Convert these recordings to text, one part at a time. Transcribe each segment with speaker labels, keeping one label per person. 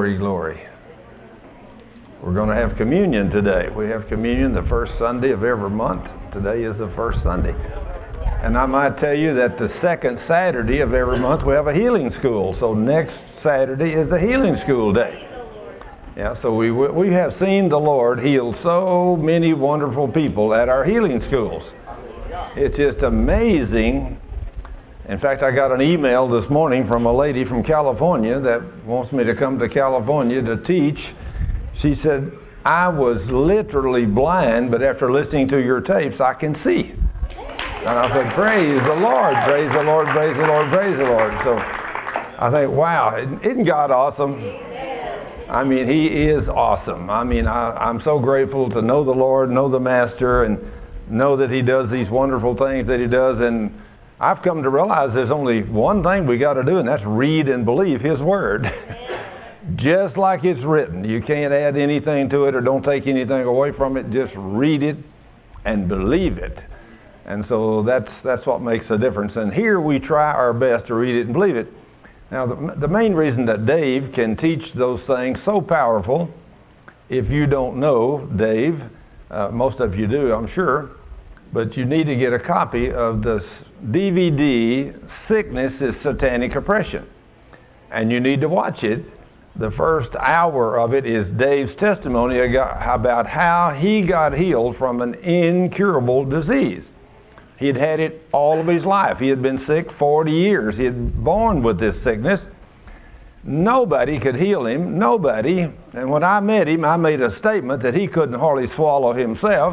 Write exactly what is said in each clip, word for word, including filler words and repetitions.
Speaker 1: Glory, glory. We're going to have communion today. We have communion the first Sunday of every month. Today is the first Sunday. And I might tell you that the second Saturday of every month we have a healing school. So next Saturday is the healing school day. Yeah, so we we have seen the Lord heal so many wonderful people at our healing schools. It's just amazing. In fact, I got an email this morning from a lady from California that wants me to come to California to teach. She said, I was literally blind, but after listening to your tapes, I can see. And I said, praise the Lord, praise the Lord, praise the Lord, praise the Lord. So I think, wow, isn't God awesome? I mean, He is awesome. I mean, I, I'm so grateful to know the Lord, know the Master, and know that He does these wonderful things that He does. And I've come to realize there's only one thing we got to do, and that's read and believe His Word. Just like it's written. You can't add anything to it or don't take anything away from it. Just read it and believe it. And so that's that's what makes a difference. And here we try our best to read it and believe it. Now, the, the main reason that Dave can teach those things so powerful, if you don't know Dave, uh, most of you do, I'm sure, but you need to get a copy of the D V D, Sickness is Satanic Oppression. And you need to watch it. The first hour of it is Dave's testimony about how he got healed from an incurable disease. He'd had it all of his life. He had been sick forty years. He had been born with this sickness. Nobody could heal him. Nobody. And when I met him, I made a statement that he couldn't hardly swallow himself.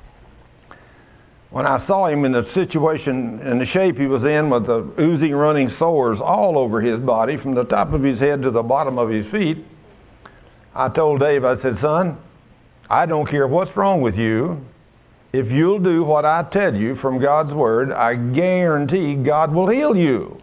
Speaker 1: When I saw him in the situation and the shape he was in with the oozing, running sores all over his body from the top of his head to the bottom of his feet, I told Dave, I said, son, I don't care what's wrong with you. If you'll do what I tell you from God's Word, I guarantee God will heal you.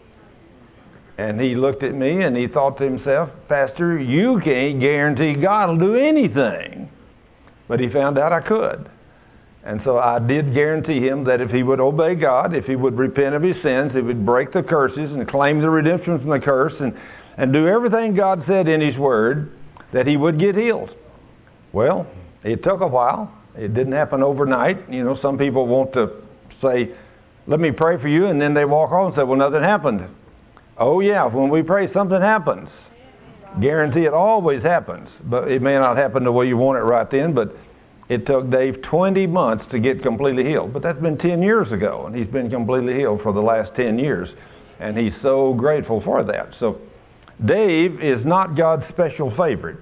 Speaker 1: And he looked at me and he thought to himself, Pastor, you can't guarantee God will do anything. But he found out I could. And so I did guarantee him that if he would obey God, if he would repent of his sins, he would break the curses and claim the redemption from the curse and, and do everything God said in His Word, that he would get healed. Well, it took a while. It didn't happen overnight. You know, some people want to say, let me pray for you, and then they walk off and say, well, nothing happened. Oh, yeah, when we pray, something happens. Guarantee it always happens. But it may not happen the way you want it right then, but it took Dave twenty months to get completely healed. But that's been ten years ago, and he's been completely healed for the last ten years. And he's so grateful for that. So Dave is not God's special favorite.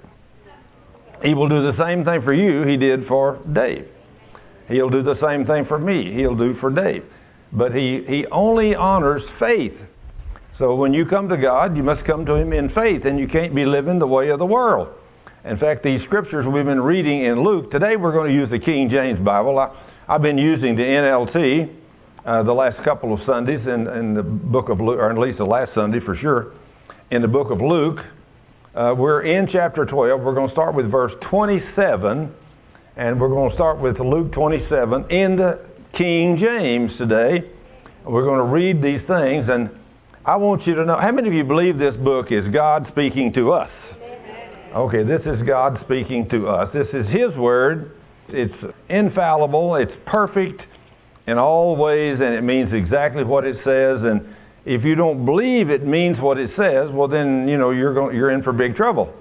Speaker 1: He will do the same thing for you he did for Dave. He'll do the same thing for me. He'll do for Dave. But he, he only honors faith. So when you come to God, you must come to Him in faith, and you can't be living the way of the world. In fact, these scriptures we've been reading in Luke, today we're going to use the King James Bible. I, I've been using the N L T uh, the last couple of Sundays in, in the book of Luke, or at least the last Sunday for sure, in the book of Luke. Uh, we're in chapter twelve. We're going to start with verse twenty-seven, and we're going to start with Luke twenty-seven in the King James today. We're going to read these things, and I want you to know, how many of you believe this book is God speaking to us? Okay, this is God speaking to us. This is His Word. It's infallible. It's perfect in all ways, and it means exactly what it says. And if you don't believe it means what it says, well, then, you know, you're going, you're in for big trouble.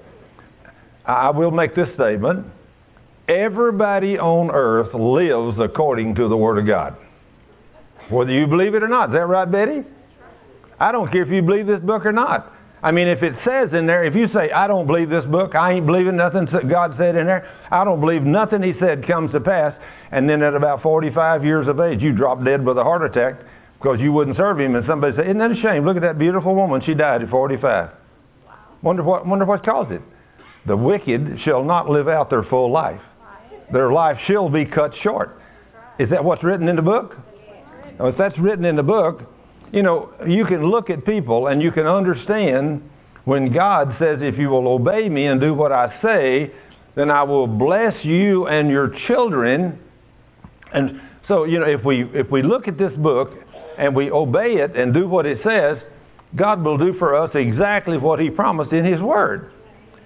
Speaker 1: I will make this statement. Everybody on earth lives according to the Word of God. Whether you believe it or not. Is that right, Betty? I don't care if you believe this book or not. I mean, if it says in there, if you say, I don't believe this book, I ain't believing nothing God said in there, I don't believe nothing He said comes to pass, and then at about forty-five years of age, you drop dead with a heart attack because you wouldn't serve Him, and somebody say, isn't that a shame? Look at that beautiful woman. She died at forty-five. Wow. Wonder what, wonder what caused it. The wicked shall not live out their full life. Their life shall be cut short. Is that what's written in the book? Now, if that's written in the book, you know, you can look at people and you can understand when God says, if you will obey me and do what I say, then I will bless you and your children. And so, you know, if we if we look at this book and we obey it and do what it says, God will do for us exactly what He promised in His Word.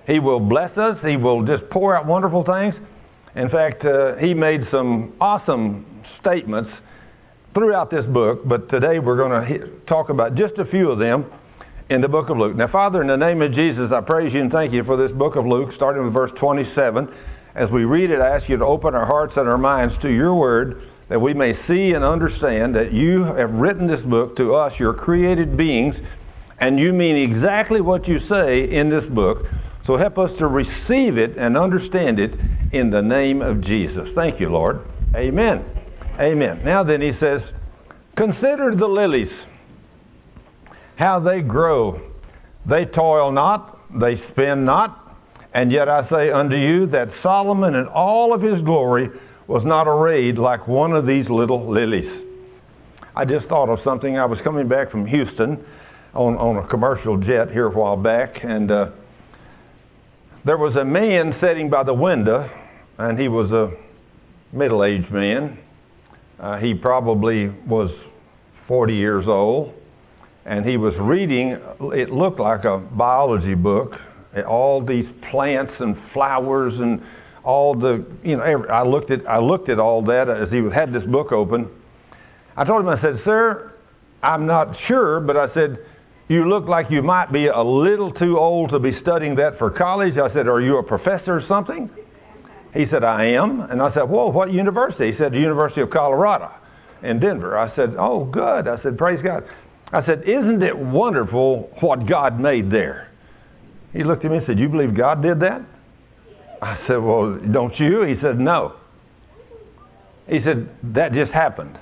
Speaker 1: He will bless us. He will just pour out wonderful things. In fact, uh, he made some awesome statements throughout this book, but today we're going to talk about just a few of them in the book of Luke. Now, Father, in the name of Jesus, I praise you and thank you for this book of Luke, starting with verse twenty-seven. As we read it, I ask you to open our hearts and our minds to your word, that we may see and understand that you have written this book to us, your created beings, and you mean exactly what you say in this book. So help us to receive it and understand it in the name of Jesus. Thank you, Lord. Amen. Amen. Now then, he says, consider the lilies, how they grow. They toil not, they spin not. And yet I say unto you that Solomon in all of his glory was not arrayed like one of these little lilies. I just thought of something. I was coming back from Houston on, on a commercial jet here a while back, and uh, there was a man sitting by the window, and he was a middle-aged man. Uh, he probably was forty years old, and he was reading, it looked like a biology book, all these plants and flowers and all the, you know, every, I looked at I looked at all that as he had this book open. I told him, I said, sir, I'm not sure, but I said, you look like you might be a little too old to be studying that for college. I said, are you a professor or something? He said, I am. And I said, whoa, what university? He said, the University of Colorado in Denver. I said, oh, good. I said, praise God. I said, isn't it wonderful what God made there? He looked at me and said, you believe God did that? I said, well, don't you? He said, no. He said, that just happened.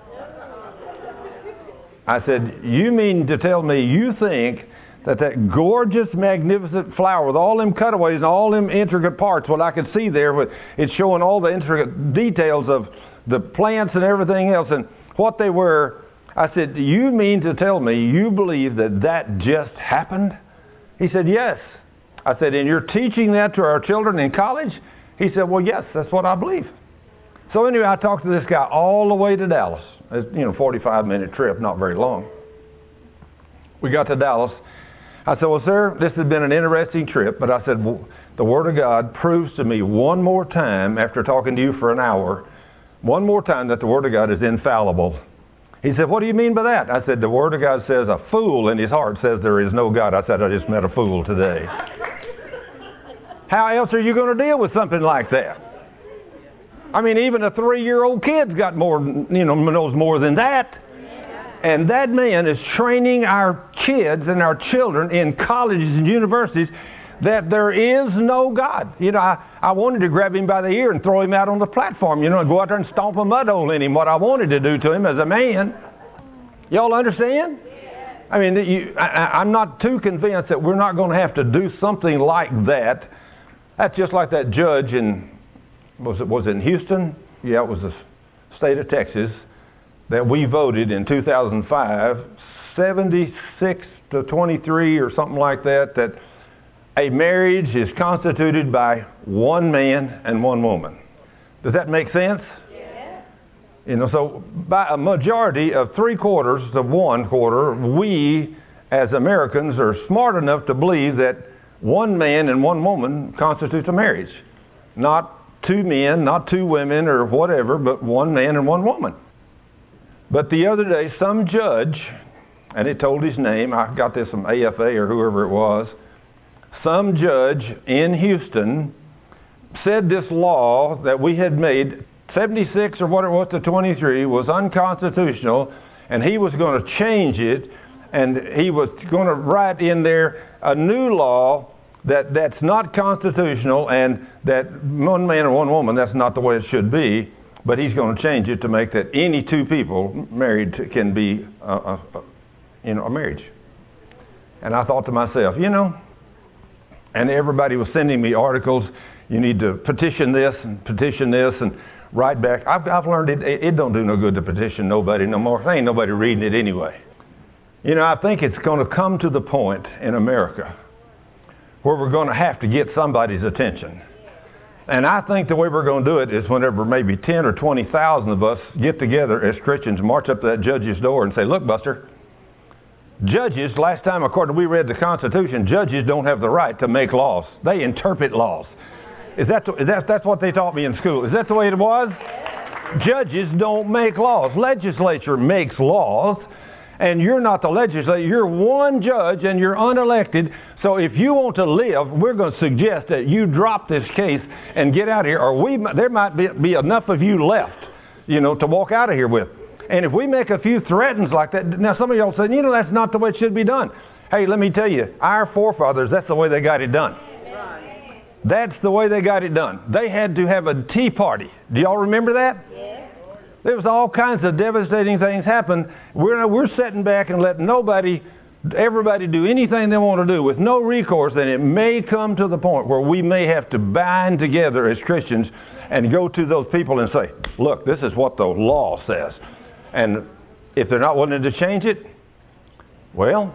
Speaker 1: I said, you mean to tell me you think that that gorgeous, magnificent flower with all them cutaways and all them intricate parts, what I could see there, with it's showing all the intricate details of the plants and everything else and what they were. I said, do you mean to tell me you believe that that just happened? He said, yes. I said, and you're teaching that to our children in college? He said, well, yes, that's what I believe. So anyway, I talked to this guy all the way to Dallas. It's, you know, forty-five minute trip, not very long. We got to Dallas. I said, well, sir, this has been an interesting trip, but I said, well, the Word of God proves to me one more time, after talking to you for an hour, one more time that the Word of God is infallible. He said, what do you mean by that? I said, the Word of God says a fool in his heart says there is no God. I said, I just met a fool today. How else are you going to deal with something like that? I mean, even a three-year-old kid's got more, you know, knows more than that. And that man is training our kids and our children in colleges and universities that there is no God. You know, I, I wanted to grab him by the ear and throw him out on the platform, you know, and go out there and stomp a mud hole in him, what I wanted to do to him as a man. Y'all understand? I mean, you, I, I'm not too convinced that we're not going to have to do something like that. That's just like that judge in, was it, was it in Houston? Yeah, it was the state of Texas, that we voted in two thousand five, seventy-six to twenty-three or something like that, that a marriage is constituted by one man and one woman. Does that make sense? Yeah. You know, so by a majority of three quarters to one quarter, we as Americans are smart enough to believe that one man and one woman constitutes a marriage. Not two men, not two women or whatever, but one man and one woman. But the other day, some judge, and it told his name, I got this from A F A or whoever it was, some judge in Houston said this law that we had made, seventy-six or what it was to twenty-three, was unconstitutional, and he was going to change it, and he was going to write in there a new law that that's not constitutional, and that one man and one woman, that's not the way it should be. But he's going to change it to make that any two people married to, can be a, a, a, you know, a marriage. And I thought to myself, you know, and everybody was sending me articles, you need to petition this and petition this and write back. I've, I've learned it, it, it don't do no good to petition nobody no more. There ain't nobody reading it anyway. You know, I think it's going to come to the point in America where we're going to have to get somebody's attention. And I think the way we're going to do it is whenever maybe ten or twenty thousand of us get together as Christians, march up to that judge's door and say, look, Buster, Judges, last time according to we read the Constitution, judges don't have the right to make laws. They interpret laws. Is that, is that that's what they taught me in school? Is that the way it was? Judges don't make laws. Legislature makes laws, and you're not the legislature. You're one judge, and you're unelected. So if you want to live, we're going to suggest that you drop this case and get out of here, or we there might be, be enough of you left, you know, to walk out of here with. And if we make a few threats like that, now some of y'all say, you know, that's not the way it should be done. Hey, let me tell you, our forefathers, that's the way they got it done. That's the way they got it done. They had to have a tea party. Do y'all remember that? Yes. There was all kinds of devastating things happen. We're, we're sitting back and letting nobody, everybody do anything they want to do with no recourse. And it may come to the point where we may have to bind together as Christians and go to those people and say, look, this is what the law says. And if they're not willing to change it, well,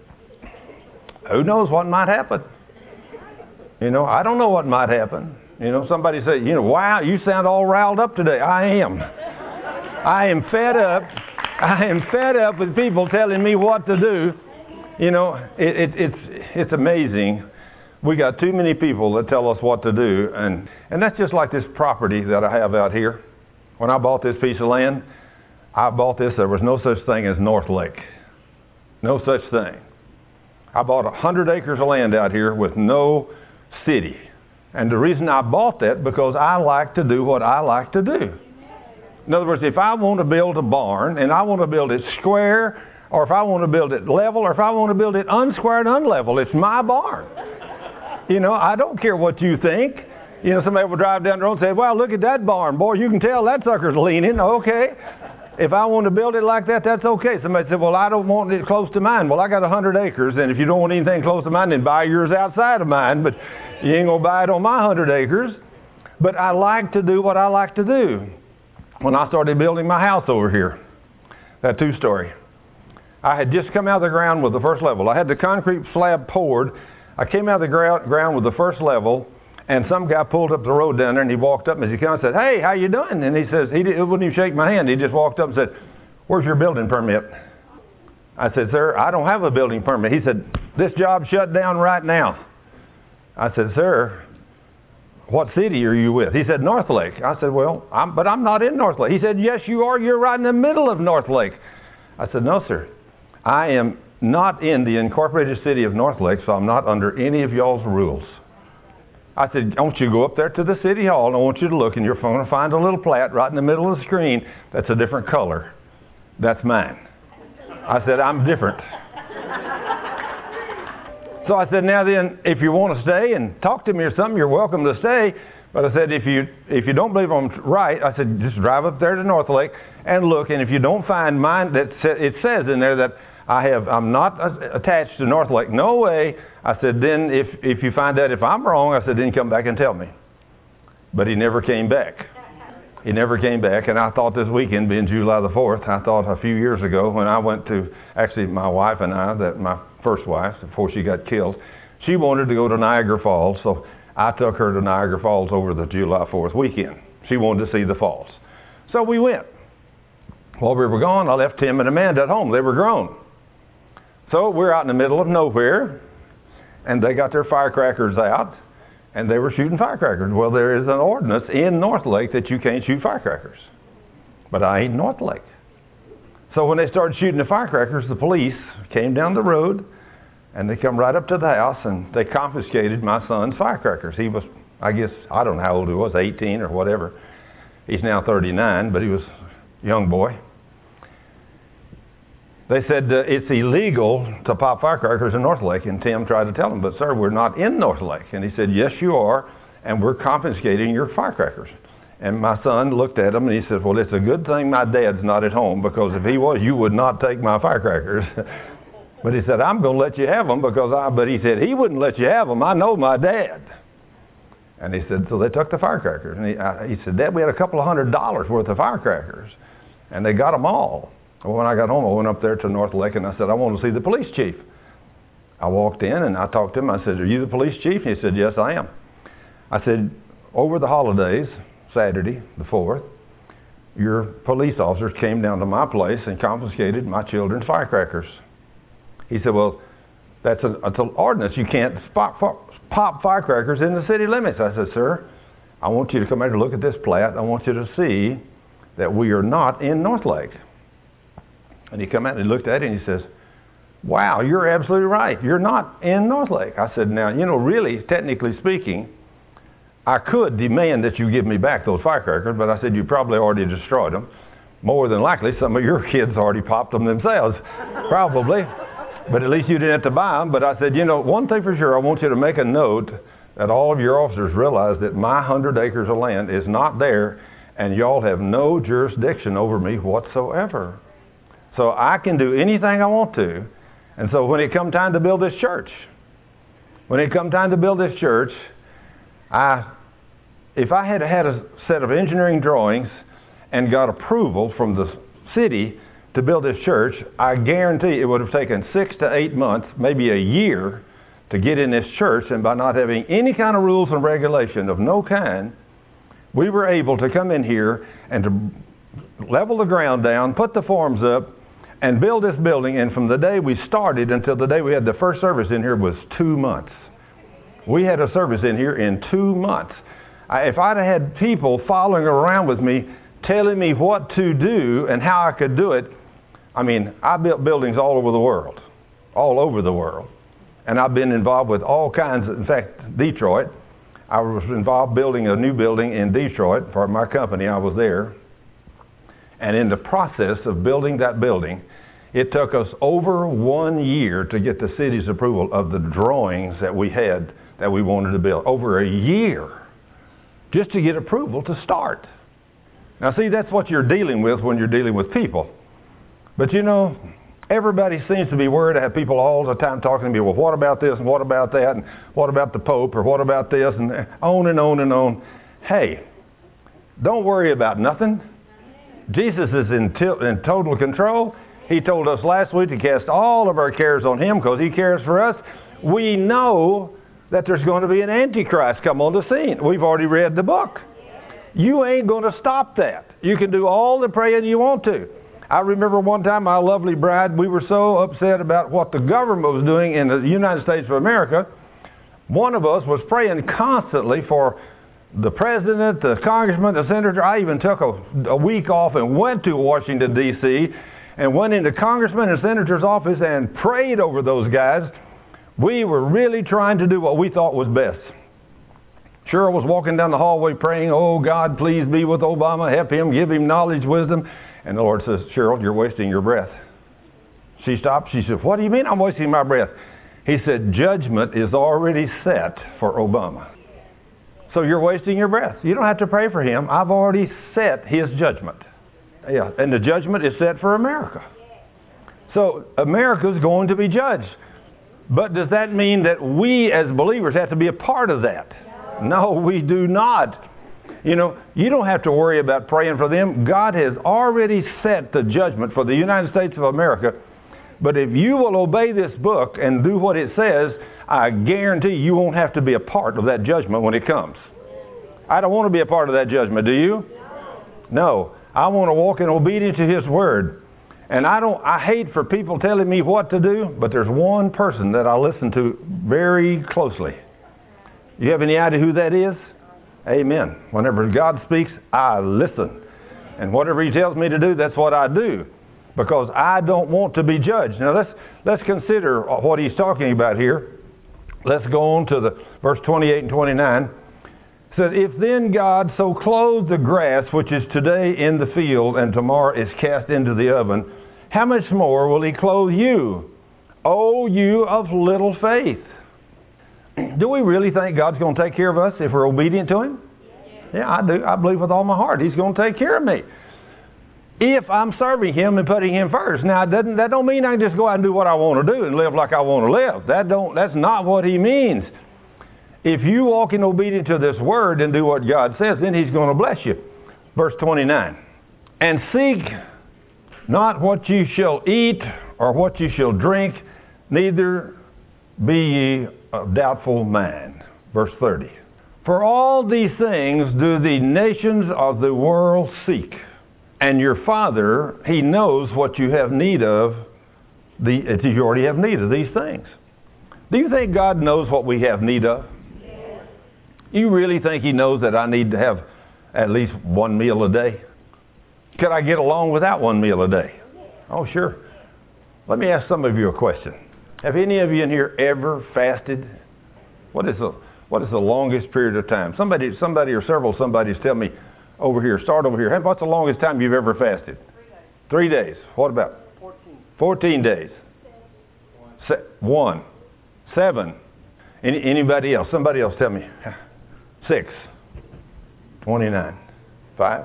Speaker 1: who knows what might happen. You know, I don't know what might happen. You know, somebody say, you know, wow, you sound all riled up today. I am. I am fed up. I am fed up with people telling me what to do. You know, it, it, it's it's amazing. We got too many people that tell us what to do. And, and that's just like this property that I have out here. When I bought this piece of land, I bought this, there was no such thing as North Lake. No such thing. I bought one hundred acres of land out here with no city. And the reason I bought that, because I like to do what I like to do. In other words, if I want to build a barn, and I want to build it square, or if I want to build it level, or if I want to build it unsquared, unlevel, it's my barn. You know, I don't care what you think. You know, somebody will drive down the road and say, well, look at that barn. Boy, you can tell that sucker's leaning. Okay. If I want to build it like that, that's okay. Somebody said, well, I don't want it close to mine. Well, I got one hundred acres, and if you don't want anything close to mine, then buy yours outside of mine. But you ain't going to buy it on my one hundred acres. But I like to do what I like to do. When I started building my house over here, that two-story, I had just come out of the ground with the first level. I had the concrete slab poured. I came out of the ground, ground with the first level, and some guy pulled up the road down there, and he walked up, and as he came and said, hey, how you doing? And he says, he didn't, wouldn't even shake my hand. He just walked up and said, where's your building permit? I said, sir, I don't have a building permit. He said, this job's shut down right now. I said, sir, what city are you with? He said, North Lake. I said, well, I'm, but I'm not in North Lake. He said, yes, you are. You're right in the middle of North Lake. I said, no, sir. I am not in the incorporated city of North Lake, so I'm not under any of y'all's rules. I said, I want you to go up there to the city hall, and I want you to look, and you're going to find a little plat right in the middle of the screen that's a different color. That's mine. I said, I'm different. So I said, now then, if you want to stay and talk to me or something, you're welcome to stay. But I said, if you if you don't believe I'm right, I said, just drive up there to North Lake and look, and if you don't find mine, that it says in there that I have, I'm not attached to North Lake. No way. I said, then if, if you find out if I'm wrong, I said, then come back and tell me. But he never came back. He never came back. And I thought this weekend, being July the fourth, I thought a few years ago when I went to, actually my wife and I, that my first wife, before she got killed, she wanted to go to Niagara Falls. So I took her to Niagara Falls over the July fourth weekend. She wanted to see the falls. So we went. While we were gone, I left Tim and Amanda at home. They were grown. So we're out in the middle of nowhere, and they got their firecrackers out, and they were shooting firecrackers. Well, there is an ordinance in North Lake that you can't shoot firecrackers. But I ain't North Lake. So when they started shooting the firecrackers, the police came down the road, and they come right up to the house, and they confiscated my son's firecrackers. He was, I guess, I don't know how old he was, eighteen or whatever. He's now thirty-nine, but he was a young boy. They said uh, it's illegal to pop firecrackers in North Lake, and Tim tried to tell him, but sir, we're not in North Lake. And he said, yes, you are, and we're confiscating your firecrackers. And my son looked at him, and he said, well, it's a good thing my dad's not at home, because if he was, you would not take my firecrackers. But he said, I'm going to let you have them, because I, but he said, he wouldn't let you have them. I know my dad. And he said, so they took the firecrackers. And he, I, he said, Dad, we had a couple of hundred dollars worth of firecrackers, and they got them all. Well, when I got home, I went up there to North Lake, and I said, I want to see the police chief. I walked in, and I talked to him. I said, are you the police chief? And he said, yes, I am. I said, over the holidays, Saturday, the fourth, your police officers came down to my place and confiscated my children's firecrackers. He said, well, that's an, it's an ordinance. You can't pop, pop firecrackers in the city limits. I said, sir, I want you to come out and look at this plat. I want you to see that we are not in Northlake. And he come out and he looked at it and he says, wow, you're absolutely right. You're not in Northlake. I said, now, you know, really, technically speaking, I could demand that you give me back those firecrackers, but I said, you probably already destroyed them. More than likely, some of your kids already popped them themselves, probably. But at least you didn't have to buy them. But I said, you know, one thing for sure, I want you to make a note that all of your officers realize that my hundred acres of land is not there, and y'all have no jurisdiction over me whatsoever. So I can do anything I want to. And so when it come time to build this church, when it come time to build this church, I, if I had had a set of engineering drawings and got approval from the city to build this church, I guarantee it would have taken six to eight months, maybe a year, to get in this church. And by not having any kind of rules and regulation of no kind, we were able to come in here and to level the ground down, put the forms up, and build this building. And from the day we started until the day we had the first service in here was two months. We had a service in here in two months. I, if I'd have had people following around with me, telling me what to do and how I could do it, I mean, I built buildings all over the world, all over the world. And I've been involved with all kinds of, in fact, Detroit. I was involved building a new building in Detroit for my company. I was there. And in the process of building that building, it took us over one year to get the city's approval of the drawings that we had that we wanted to build. Over a year just to get approval to start. Now see, that's what you're dealing with when you're dealing with people. But you know, everybody seems to be worried. I have people all the time talking to me, well, what about this and what about that and what about the Pope or what about this and on and on and on. Hey, don't worry about nothing. Jesus is in, t- in total control. He told us last week to cast all of our cares on Him because He cares for us. We know that there's going to be an Antichrist come on the scene. We've already read the book. You ain't going to stop that. You can do all the praying you want to. I remember one time my lovely bride, we were so upset about what the government was doing in the United States of America. One of us was praying constantly for the president, the congressman, the senator. I even took a, a week off and went to Washington, D C and went into congressman and senator's office and prayed over those guys. We were really trying to do what we thought was best. Cheryl was walking down the hallway praying, oh God, please be with Obama, help him, give him knowledge, wisdom. And the Lord says, Cheryl, you're wasting your breath. She stopped. She said, what do you mean I'm wasting my breath? He said, judgment is already set for Obama. So you're wasting your breath. You don't have to pray for him. I've already set his judgment. Yeah, and the judgment is set for America. So America's going to be judged. But does that mean that we as believers have to be a part of that? No, we do not. You know, you don't have to worry about praying for them. God has already set the judgment for the United States of America. But if you will obey this book and do what it says, I guarantee you won't have to be a part of that judgment when it comes. I don't want to be a part of that judgment, do you? No. I want to walk in obedience to His Word. And I don't, I hate for people telling me what to do, but there's one person that I listen to very closely. You have any idea who that is? Amen. Whenever God speaks, I listen. And whatever He tells me to do, that's what I do. Because I don't want to be judged. Now let's let's consider what He's talking about here. Let's go on to the verse twenty-eight and twenty-nine. It says, if then God so clothed the grass which is today in the field and tomorrow is cast into the oven, how much more will He clothe you, O you of little faith? Do we really think God's going to take care of us if we're obedient to Him? Yeah, I do. I believe with all my heart He's going to take care of me if I'm serving Him and putting Him first. Now, it doesn't, that don't mean I can just go out and do what I want to do and live like I want to live. That don't. That's not what He means. If you walk in obedience to this Word and do what God says, then He's going to bless you. Verse twenty-nine. And seek not what you shall eat or what you shall drink, neither be ye of doubtful mind. Verse thirty. For all these things do the nations of the world seek. And your Father, He knows what you have need of the, that you already have need of these things. Do you think God knows what we have need of? Yes. You really think He knows that I need to have at least one meal a day? Could I get along without one meal a day? Oh, sure. Let me ask some of you a question. Have any of you in here ever fasted? What is the what is the longest period of time? Somebody, somebody or several somebodies tell me over here. Start over here. What's the longest time you've ever fasted? Three days. Three days. What about? Fourteen. Fourteen days. One. Se- one. Seven. Any, anybody else? Somebody else tell me. Six. Twenty-nine. Five.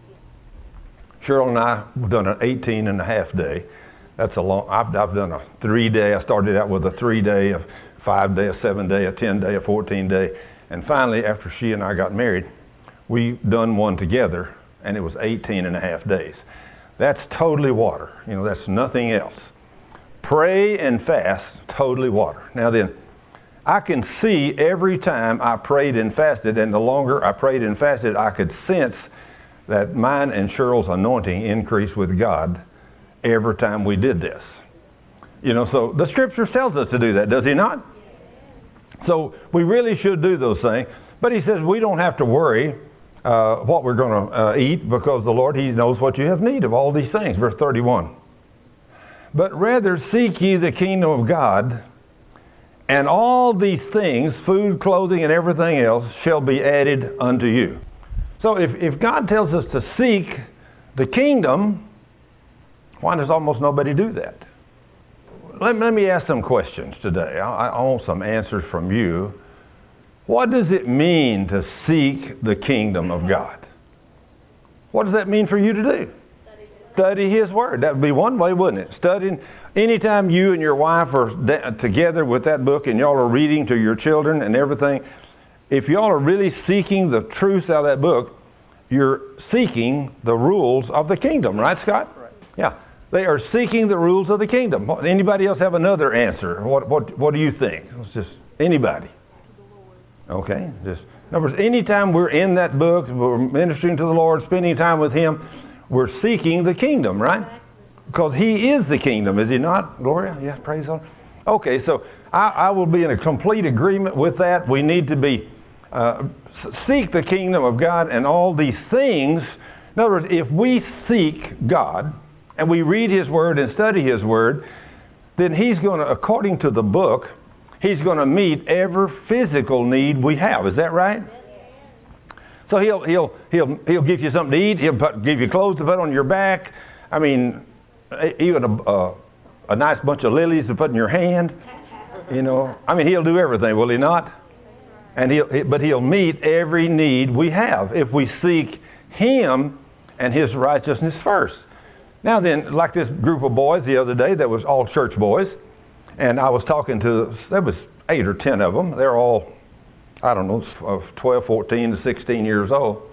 Speaker 1: Cheryl and I have done an eighteen and a half day. That's a long, I've, I've done a three day. I started out with a three day, a five day, a seven day, a ten day, a fourteen day. And finally, after she and I got married, we done one together, and it was eighteen and a half days. That's totally water. You know, that's nothing else. Pray and fast, totally water. Now then, I can see every time I prayed and fasted, and the longer I prayed and fasted, I could sense that mine and Cheryl's anointing increased with God every time we did this. You know, so the Scripture tells us to do that, does He not? So we really should do those things. But He says we don't have to worry uh, what we're going to uh, eat, because the Lord, He knows what you have need of, all these things. Verse thirty-one. But rather seek ye the kingdom of God, and all these things, food, clothing, and everything else, shall be added unto you. So if, if God tells us to seek the kingdom, why does almost nobody do that? Let, let me ask some questions today. I, I want some answers from you. What does it mean to seek the kingdom of God? What does that mean for you to do? Study His Word. That would be one way, wouldn't it? Studying. Anytime you and your wife are de- together with that book and y'all are reading to your children and everything, if y'all are really seeking the truth out of that book, you're seeking the rules of the kingdom, right, Scott? Right. Yeah. They are seeking the rules of the kingdom. Anybody else have another answer? What what what do you think? It's just anybody. Okay. Just in other words, anytime we're in that book, we're ministering to the Lord, spending time with Him, we're seeking the kingdom, right? Because He is the kingdom, is He not, Gloria? Yes, praise the Lord. Okay, so I, I will be in a complete agreement with that. We need to be uh, seek the kingdom of God and all these things. In other words, if we seek God and we read His Word and study His Word, then He's going to, according to the book, He's going to meet every physical need we have. Is that right? So he'll he'll he'll he'll give you something to eat. He'll put, give you clothes to put on your back. I mean, even a, a a nice bunch of lilies to put in your hand. You know, I mean, He'll do everything, will He not? And he'll but He'll meet every need we have if we seek Him and His righteousness first. Now then, like this group of boys the other day that was all church boys, and I was talking to, there was eight or ten of them. They're all, I don't know, twelve, fourteen to sixteen years old.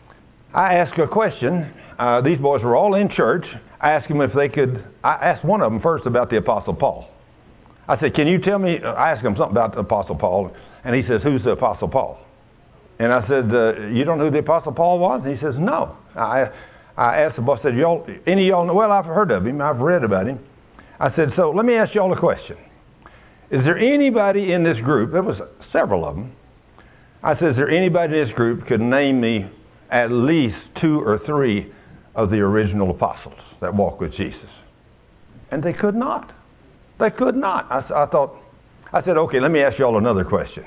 Speaker 1: I asked a question. Uh, these boys were all in church. I asked them if they could, I asked one of them first about the Apostle Paul. I said, can you tell me, I asked him something about the Apostle Paul, and he says, who's the Apostle Paul? And I said, uh, you don't know who the Apostle Paul was? And he says, no. I I asked the boy, I said, y'all, any of y'all know? Well, I've heard of him. I've read about him. I said, so let me ask y'all a question. Is there anybody in this group, there was several of them, I said, is there anybody in this group could name me at least two or three of the original apostles that walked with Jesus? And they could not. They could not. I, I thought, I said, okay, let me ask y'all another question.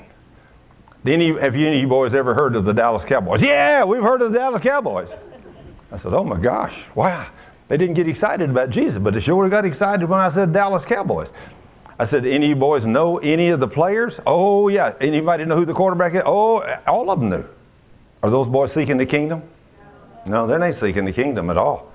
Speaker 1: Any, have you, any of you boys ever heard of the Dallas Cowboys? Yeah, we've heard of the Dallas Cowboys. I said, oh my gosh, wow. They didn't get excited about Jesus, but they sure got excited when I said Dallas Cowboys. I said, any of you boys know any of the players? Oh yeah. Anybody know who the quarterback is? Oh, all of them knew. Are those boys seeking the kingdom? No, they're not seeking the kingdom at all.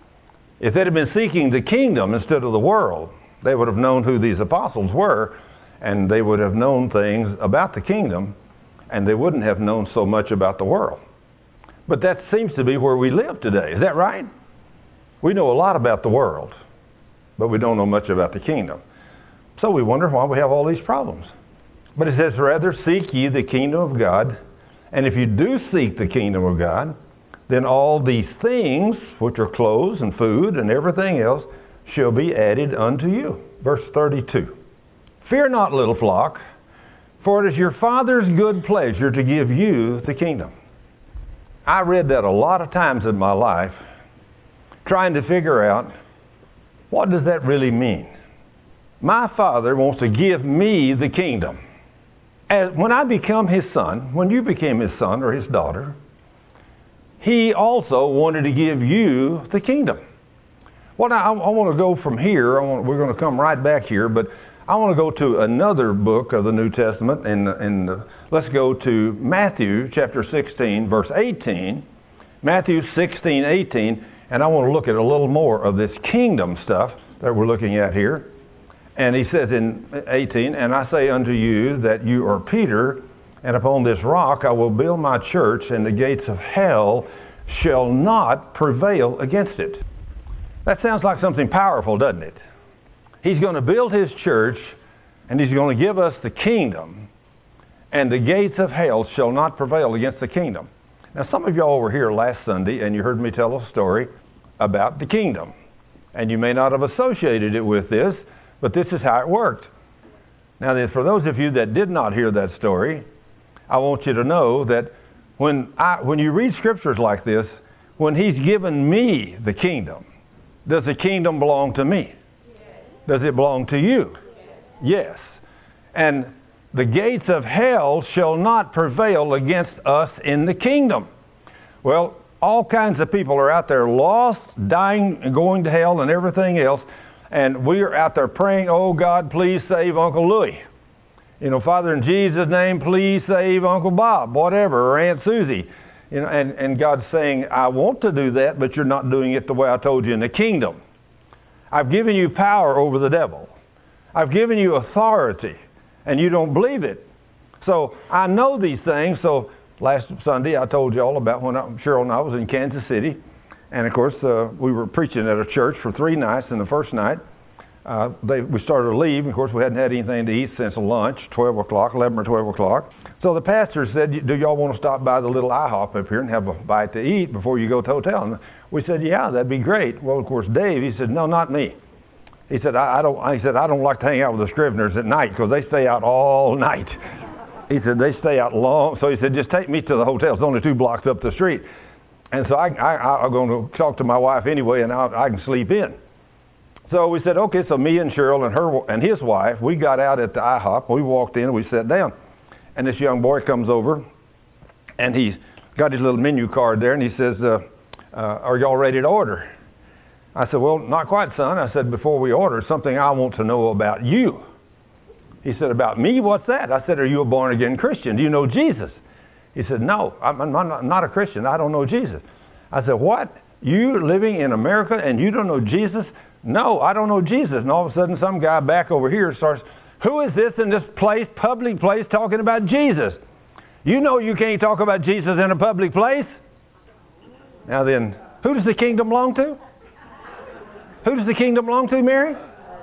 Speaker 1: If they'd have been seeking the kingdom instead of the world, they would have known who these apostles were, and they would have known things about the kingdom, and they wouldn't have known so much about the world. But that seems to be where we live today. Is that right? We know a lot about the world, but we don't know much about the kingdom. So we wonder why we have all these problems. But it says, rather seek ye the kingdom of God. And if you do seek the kingdom of God, then all these things, which are clothes and food and everything else, shall be added unto you. verse thirty-two. Fear not, little flock, for it is your Father's good pleasure to give you the kingdom. I read that a lot of times in my life, trying to figure out, what does that really mean? My Father wants to give me the kingdom. As when I become His son, when you became His son or His daughter, He also wanted to give you the kingdom. Well, now, I, I want to go from here. I want, we're going to come right back here, but I want to go to another book of the New Testament, and, and uh, let's go to Matthew chapter sixteen, verse eighteen. Matthew sixteen, eighteen, and I want to look at a little more of this kingdom stuff that we're looking at here. And he says in eighteen, and I say unto you that you are Peter, and upon this rock I will build my church, and the gates of hell shall not prevail against it. That sounds like something powerful, doesn't it? He's going to build His church, and He's going to give us the kingdom, and the gates of hell shall not prevail against the kingdom. Now, some of y'all were here last Sunday, and you heard me tell a story about the kingdom. And you may not have associated it with this, but this is how it worked. Now, then, for those of you that did not hear that story, I want you to know that when I, when you read scriptures like this, when He's given me the kingdom, does the kingdom belong to me? Yes. Does it belong to you? Yes. Yes. And the gates of hell shall not prevail against us in the kingdom. Well, all kinds of people are out there lost, dying, and going to hell and everything else. And we are out there praying, oh God, please save Uncle Louie. You know, Father, in Jesus' name, please save Uncle Bob, whatever, or Aunt Susie. You know, and, and God's saying, I want to do that, but you're not doing it the way I told you in the kingdom. I've given you power over the devil. I've given you authority, and you don't believe it. So I know these things. So last Sunday I told you all about when I, Cheryl and I was in Kansas City. And of course, uh, we were preaching at a church for three nights, and the first night, uh, they, we started to leave. Of course, we hadn't had anything to eat since lunch, twelve o'clock, eleven or twelve o'clock. So the pastor said, do y'all want to stop by the little IHOP up here and have a bite to eat before you go to the hotel? And we said, yeah, that'd be great. Well, of course, Dave, he said, no, not me. He said, I, I don't. He said, I don't like to hang out with the Scriveners at night because they stay out all night. He said, they stay out long. So he said, just take me to the hotel. It's only two blocks up the street. And so I, I, I'm going to talk to my wife anyway, and I'll, I can sleep in. So we said, okay, so me and Cheryl and her and his wife, we got out at the IHOP. We walked in and we sat down. And this young boy comes over, and he's got his little menu card there, and he says, uh, uh, are y'all ready to order? I said, well, not quite, son. I said, before we order, something I want to know about you. He said, about me? What's that? I said, are you a born-again Christian? Do you know Jesus? He said, no, I'm, I'm, not, I'm not a Christian. I don't know Jesus. I said, what? You living in America and you don't know Jesus? No, I don't know Jesus. And all of a sudden, some guy back over here starts, who is this in this place, public place, talking about Jesus? You know you can't talk about Jesus in a public place. Now then, who does the kingdom belong to? Who does the kingdom belong to, Mary?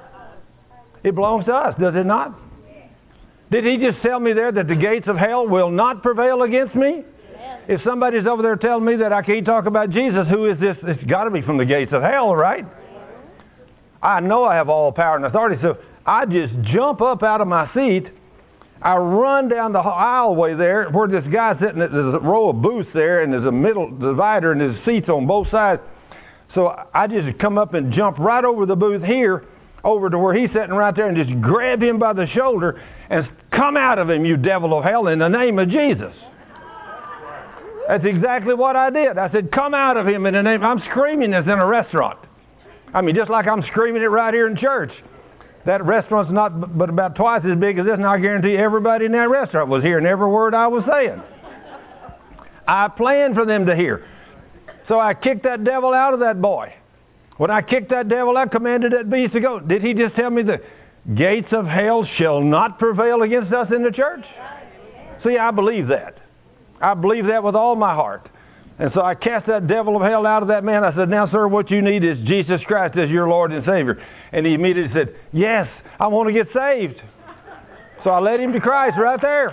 Speaker 1: It belongs to us, does it not? Did he just tell me there that the gates of hell will not prevail against me? Yes. If somebody's over there telling me that I can't talk about Jesus, who is this? It's got to be from the gates of hell, right? Yes. I know I have all power and authority, so I just jump up out of my seat. I run down the aisleway there where this guy's sitting. There's a row of booths there, and there's a middle divider, and there's seats on both sides. So I just come up and jump right over the booth here, over to where he's sitting right there, and just grab him by the shoulder and come out of him, you devil of hell, in the name of Jesus. That's exactly what I did. I said, come out of him in the name. I'm screaming this in a restaurant. I mean, just like I'm screaming it right here in church. That restaurant's not but about twice as big as this, and I guarantee everybody in that restaurant was hearing every word I was saying. I planned for them to hear. So I kicked that devil out of that boy. When I kicked that devil out, commanded that beast to go. Did he just tell me the gates of hell shall not prevail against us in the church? See, I believe that. I believe that with all my heart. And so I cast that devil of hell out of that man. I said, now, sir, what you need is Jesus Christ as your Lord and Savior. And he immediately said, yes, I want to get saved. So I led him to Christ right there.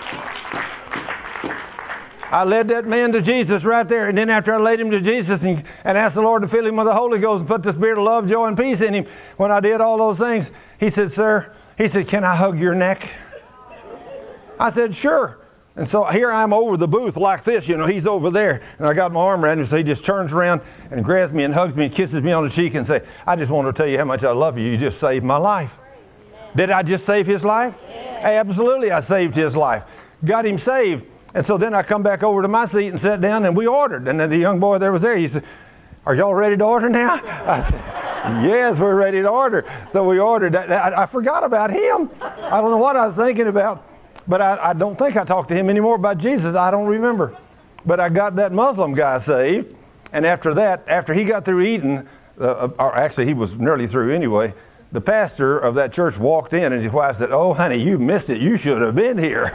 Speaker 1: I led that man to Jesus right there. And then after I led him to Jesus and, and asked the Lord to fill him with the Holy Ghost and put the spirit of love, joy, and peace in him, when I did all those things, He said, sir, he said, can I hug your neck? I said, sure. And so here I'm over the booth like this, you know, he's over there. And I got my arm around him, so he just turns around and grabs me and hugs me and kisses me on the cheek and says, I just want to tell you how much I love you. You just saved my life. Did I just save his life? Yeah. Absolutely, I saved his life. Got him saved. And so then I come back over to my seat and sat down and we ordered. And then the young boy there was there. He said, are y'all ready to order now? I said, yes, we're ready to order. So we ordered. I, I, I forgot about him. I don't know what I was thinking about. But I, I don't think I talked to him anymore about Jesus. I don't remember. But I got that Muslim guy saved. And after that, after he got through eating, uh, or actually he was nearly through anyway, the pastor of that church walked in and his wife said, oh, honey, you missed it. You should have been here.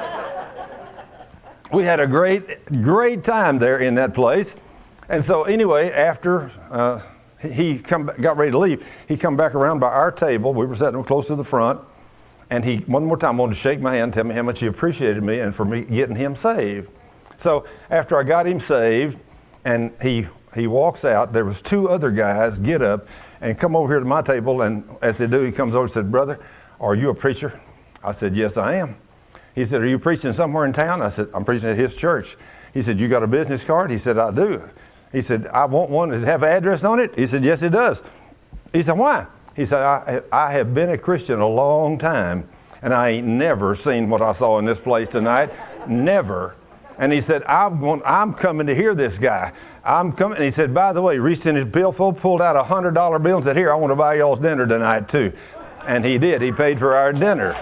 Speaker 1: We had a great, great time there in that place. And so anyway, after uh, he come, got ready to leave, he come back around by our table. We were sitting close to the front. And he, one more time, wanted to shake my hand, tell me how much he appreciated me and for me getting him saved. So after I got him saved and he he walks out, there was two other guys get up and come over here to my table. And as they do, he comes over and said, brother, are you a preacher? I said, yes, I am. He said, are you preaching somewhere in town? I said, I'm preaching at his church. He said, you got a business card? He said, I do. He said, I want one. Does it have an address on it? He said, yes, it does. He said, why? He said, I, I have been a Christian a long time, and I ain't never seen what I saw in this place tonight. Never. And he said, I'm, going, I'm coming to hear this guy. I'm coming. And he said, by the way, reached in his billfold, pulled out a one hundred dollar bill and said, here, I want to buy y'all's dinner tonight too. And he did. He paid for our dinner.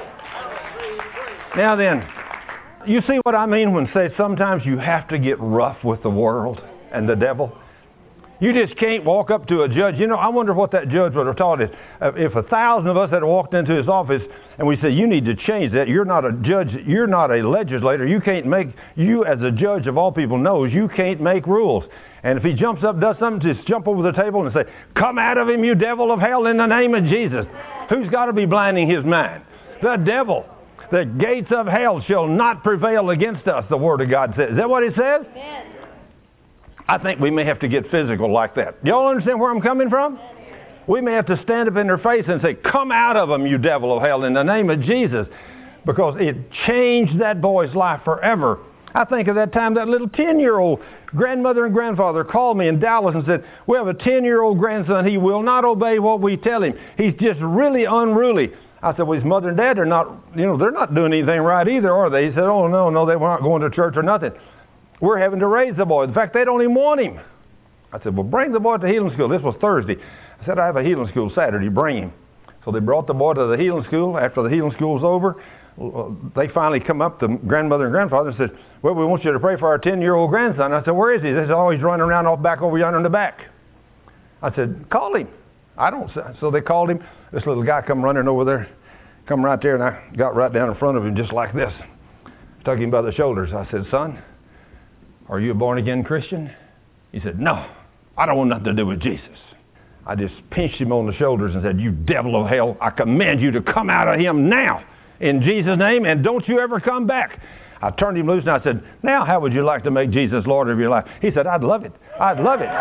Speaker 1: Now then, you see what I mean when I say sometimes you have to get rough with the world and the devil? You just can't walk up to a judge. You know, I wonder what that judge would have taught us. Uh, if a thousand of us had walked into his office and we said, you need to change that. You're not a judge. You're not a legislator. You can't make, you as a judge of all people knows, you can't make rules. And if he jumps up, does something, just jump over the table and say, come out of him, you devil of hell, in the name of Jesus. Who's got to be blinding his mind? The devil. The gates of hell shall not prevail against us, the Word of God says. Is that what it says? Amen. I think we may have to get physical like that. Y'all understand where I'm coming from? We may have to stand up in their face and say, come out of them, you devil of hell, in the name of Jesus. Because it changed that boy's life forever. I think of that time that little ten-year-old grandmother and grandfather called me in Dallas and said, we have a ten-year-old grandson. He will not obey what we tell him. He's just really unruly. I said, well, his mother and dad are not, you know, they're not doing anything right either, are they? He said, oh, no, no, they were not going to church or nothing. We're having to raise the boy. In fact, they don't even want him. I said, well, bring the boy to healing school. This was Thursday. I said, I have a healing school Saturday. Bring him. So they brought the boy to the healing school. After the healing school was over, they finally come up to grandmother and grandfather and said, well, we want you to pray for our ten-year-old grandson. I said, where is he? They said, oh, he's running around off back over yonder in the back. I said, call him. I don't. So they called him. This little guy come running over there, come right there, and I got right down in front of him just like this. Took him by the shoulders. I said, son, are you a born-again Christian? He said, no, I don't want nothing to do with Jesus. I just pinched him on the shoulders and said, you devil of hell, I command you to come out of him now in Jesus' name, and don't you ever come back. I turned him loose and I said, now how would you like to make Jesus Lord of your life? He said, I'd love it. I'd love it.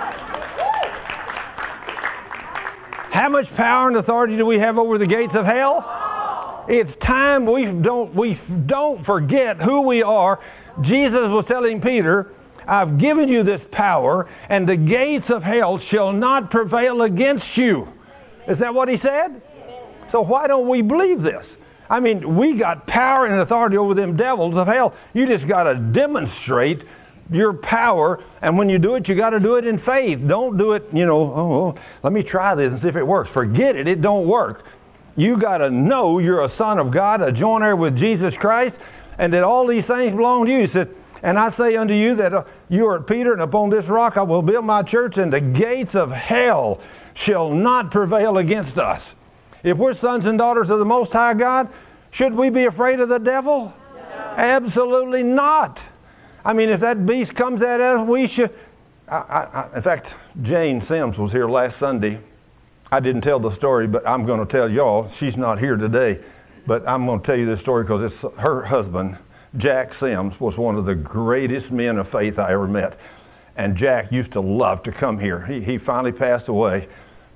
Speaker 1: How much power and authority do we have over the gates of hell? It's time we don't, we don't forget who we are. Jesus was telling Peter, I've given you this power, and the gates of hell shall not prevail against you. Is that what he said? So why don't we believe this? I mean, we got power and authority over them devils of hell. You just got to demonstrate your power, and when you do it, you got to do it in faith. Don't do it, you know, oh, let me try this and see if it works. Forget it. It don't work. You got to know you're a son of God, a joint heir with Jesus Christ, and that all these things belong to you. He said, and I say unto you that uh, you are Peter, and upon this rock I will build my church, and the gates of hell shall not prevail against us. If we're sons and daughters of the Most High God, should we be afraid of the devil? No. Absolutely not. I mean, if that beast comes at us, we should... I, I, I, in fact, Jane Sims was here last Sunday. I didn't tell the story, but I'm going to tell y'all. She's not here today, but I'm going to tell you this story because it's her husband, Jack Sims, was one of the greatest men of faith I ever met. And Jack used to love to come here. He, he finally passed away.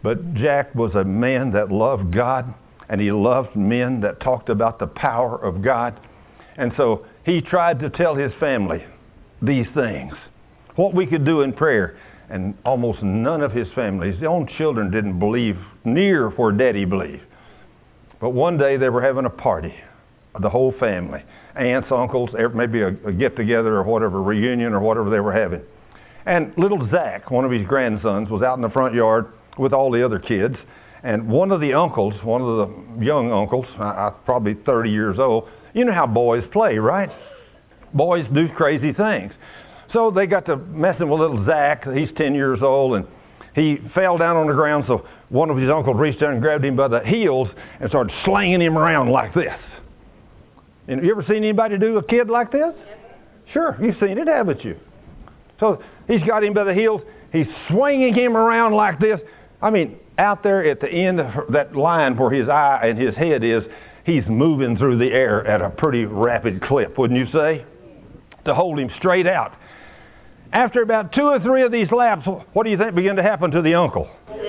Speaker 1: But Jack was a man that loved God, and he loved men that talked about the power of God. And so he tried to tell his family these things, what we could do in prayer. And almost none of his family, his own children, didn't believe near where Daddy believed. But one day they were having a party, the whole family, aunts, uncles, maybe a, a get-together or whatever, reunion or whatever they were having. And little Zach, one of his grandsons, was out in the front yard with all the other kids. And one of the uncles, one of the young uncles, I, I, probably thirty years old, you know how boys play, right? Boys do crazy things. So they got to messing with little Zach. He's ten years old, and he fell down on the ground. So one of his uncles reached down and grabbed him by the heels and started slinging him around like this. And you ever seen anybody do a kid like this? Sure, you've seen it, haven't you? So he's got him by the heels. He's swinging him around like this. I mean, out there at the end of that line where his eye and his head is, he's moving through the air at a pretty rapid clip, wouldn't you say? To hold him straight out. After about two or three of these laps, what do you think began to happen to the uncle?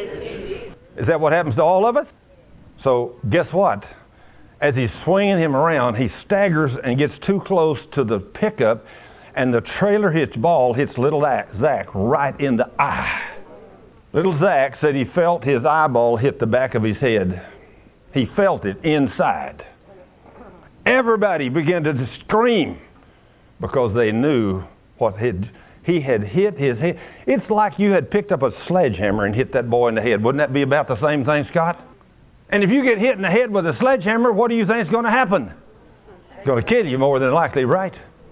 Speaker 1: Is that what happens to all of us? So guess what? As he's swinging him around, he staggers and gets too close to the pickup, and the trailer hitch ball hits little Zach right in the eye. Little Zach said he felt his eyeball hit the back of his head. He felt it inside. Everybody began to scream because they knew what had, he had hit his head. It's like you had picked up a sledgehammer and hit that boy in the head. Wouldn't that be about the same thing, Scott? And if you get hit in the head with a sledgehammer, what do you think is going to happen? It's going to kill you more than likely, right?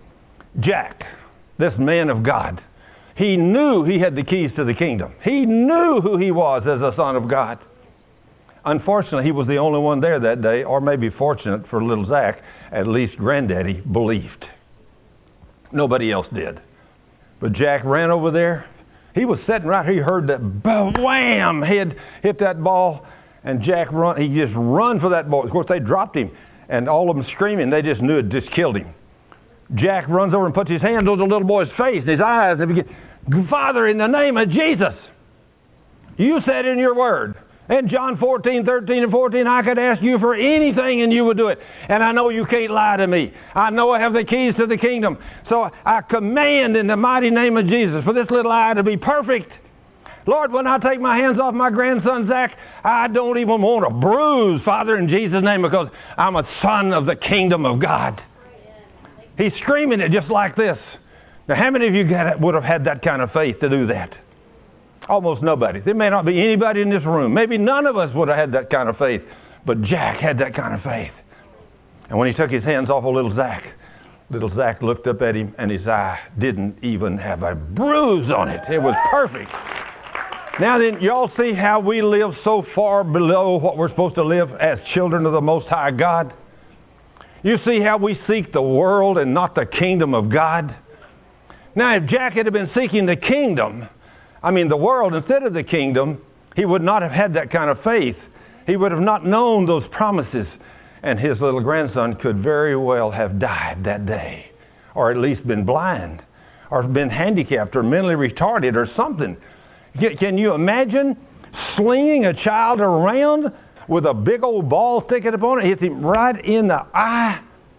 Speaker 1: Jack, this man of God, he knew he had the keys to the kingdom. He knew who he was as a son of God. Unfortunately, he was the only one there that day, or maybe fortunate for little Zach, at least Granddaddy believed. Nobody else did. But Jack ran over there. He was sitting right here. He heard that wham, head hit that ball. And Jack run, he just run for that ball. Of course, they dropped him, and all of them screaming. They just knew it just killed him. Jack runs over and puts his hand on the little boy's face and his eyes, and begin, Father, in the name of Jesus, you said in your word, in John fourteen, thirteen, and fourteen, I could ask you for anything and you would do it. And I know you can't lie to me. I know I have the keys to the kingdom. So I command in the mighty name of Jesus for this little eye to be perfect. Lord, when I take my hands off my grandson, Zach, I don't even want to bruise, Father, in Jesus' name, because I'm a son of the kingdom of God. He's screaming it just like this. Now, how many of you got, would have had that kind of faith to do that? Almost nobody. There may not be anybody in this room. Maybe none of us would have had that kind of faith. But Jack had that kind of faith. And when he took his hands off of little Zach, little Zach looked up at him, and his eye didn't even have a bruise on it. It was perfect. Now then, y'all see how we live so far below what we're supposed to live as children of the Most High God? You see how we seek the world and not the kingdom of God? Now, if Jack had been seeking the kingdom, I mean the world instead of the kingdom, he would not have had that kind of faith. He would have not known those promises. And his little grandson could very well have died that day, or at least been blind, or been handicapped, or mentally retarded, or something. Can you imagine slinging a child around with a big old ball sticking upon it? It hits him right in the eye.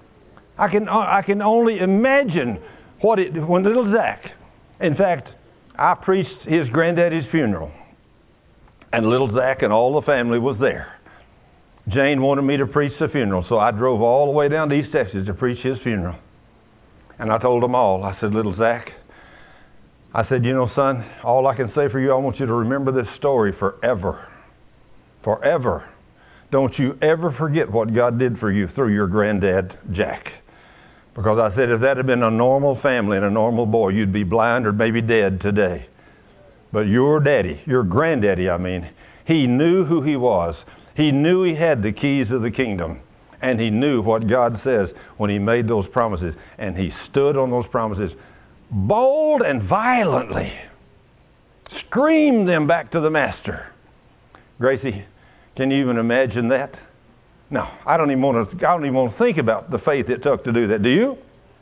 Speaker 1: I can, I can only imagine what it, when little Zach, in fact, I preached his granddaddy's funeral, and little Zach and all the family was there. Jane wanted me to preach the funeral, so I drove all the way down to East Texas to preach his funeral. And I told them all, I said, little Zach, I said, you know, son, all I can say for you, I want you to remember this story forever. Forever. Don't you ever forget what God did for you through your granddad, Jack. Because I said, if that had been a normal family and a normal boy, you'd be blind or maybe dead today. But your daddy, your granddaddy, I mean, he knew who he was. He knew he had the keys of the kingdom. And he knew what God says when he made those promises. And he stood on those promises bold and violently. Screamed them back to the master. Gracie, can you even imagine that? No, I don't even want to, I don't even want to think about the faith it took to do that. Do you?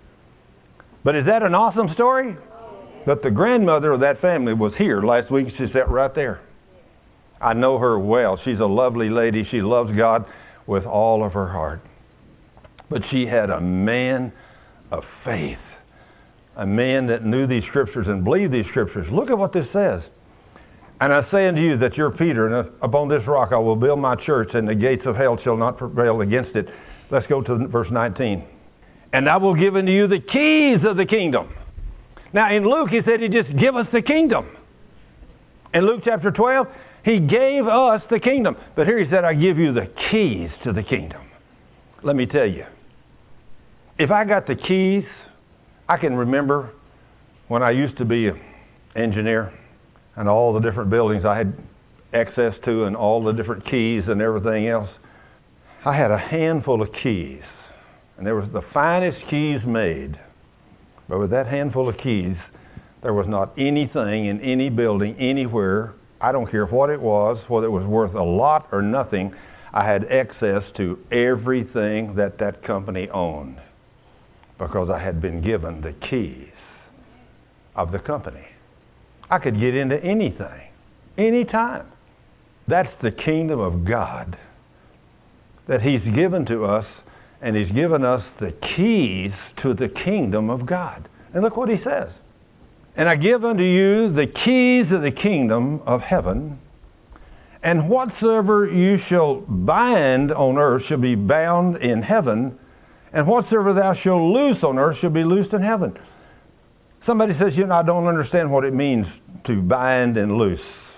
Speaker 1: But is that an awesome story? But the grandmother of that family was here last week. She sat right there. I know her well. She's a lovely lady. She loves God with all of her heart. But she had a man of faith, a man that knew these scriptures and believed these scriptures. Look at what this says. And I say unto you that you're Peter, and upon this rock I will build my church, and the gates of hell shall not prevail against it. Let's go to verse nineteen. And I will give unto you the keys of the kingdom. Now in Luke he said he just give us the kingdom. In Luke chapter twelve, he gave us the kingdom. But here he said, I give you the keys to the kingdom. Let me tell you, if I got the keys, I can remember when I used to be an engineer and all the different buildings I had access to and all the different keys and everything else. I had a handful of keys, and there was the finest keys made. But with that handful of keys, there was not anything in any building anywhere, I don't care what it was, whether it was worth a lot or nothing, I had access to everything that that company owned because I had been given the keys of the company. I could get into anything, anytime. That's the kingdom of God that He's given to us, and He's given us the keys to the kingdom of God. And look what He says. And I give unto you the keys of the kingdom of heaven, and whatsoever you shall bind on earth shall be bound in heaven, and whatsoever thou shalt loose on earth shall be loosed in heaven. Somebody says, you know, I don't understand what it means to bind and loose.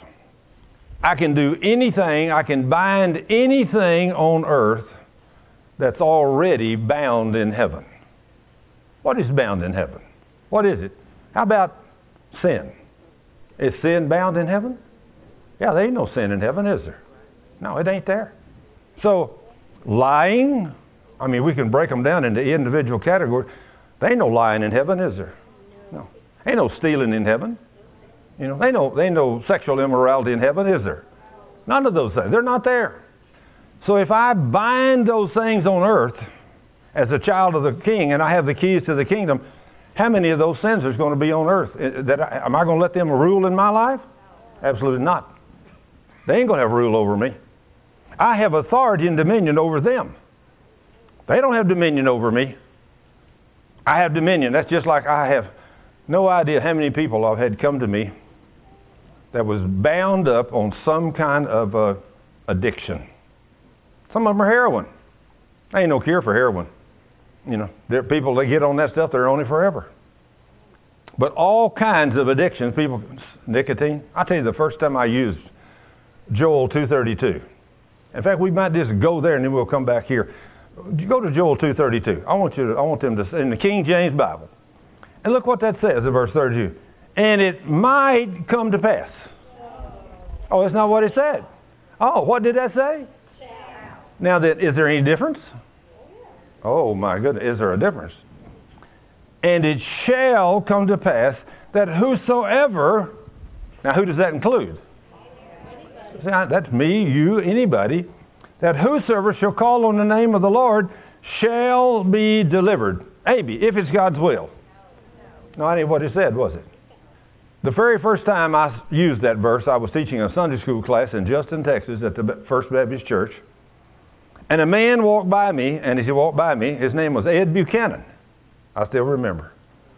Speaker 1: I can do anything, I can bind anything on earth that's already bound in heaven. What is bound in heaven? What is it? How about sin? Is sin bound in heaven? Yeah, there ain't no sin in heaven, is there? No, it ain't there. So, lying, I mean, we can break them down into individual categories. There ain't no lying in heaven, is there? No. Ain't no stealing in heaven. You know, there ain't no, there ain't no sexual immorality in heaven, is there? None of those things. They're not there. So if I bind those things on earth as a child of the King, and I have the keys to the kingdom, how many of those sins are going to be on earth? That I, am I going to let them rule in my life? Absolutely not. They ain't going to have rule over me. I have authority and dominion over them. They don't have dominion over me. I have dominion. That's just like I have no idea how many people I've had come to me that was bound up on some kind of uh, addiction. Some of them are heroin. There ain't no cure for heroin. You know, there are people that get on that stuff, they're on it forever. But all kinds of addictions, people, nicotine. I'll tell you the first time I used Joel two thirty-two. In fact, we might just go there and then we'll come back here. Go to Joel two thirty-two. I want you to, I want them to, in the King James Bible. And look what that says in verse thirty-two. And it might come to pass. Oh, that's not what it said. Oh, what did that say? Now, that, is there any difference? Oh, my goodness, is there a difference? And it shall come to pass that whosoever, now who does that include? See, that's me, you, anybody. That whosoever shall call on the name of the Lord shall be delivered. Maybe, if it's God's will. No, I didn't what it said, was it? The very first time I used that verse, I was teaching a Sunday school class in Justin, Texas at the First Baptist Church. And a man walked by me, and as he walked by me, his name was Ed Buchanan. I still remember.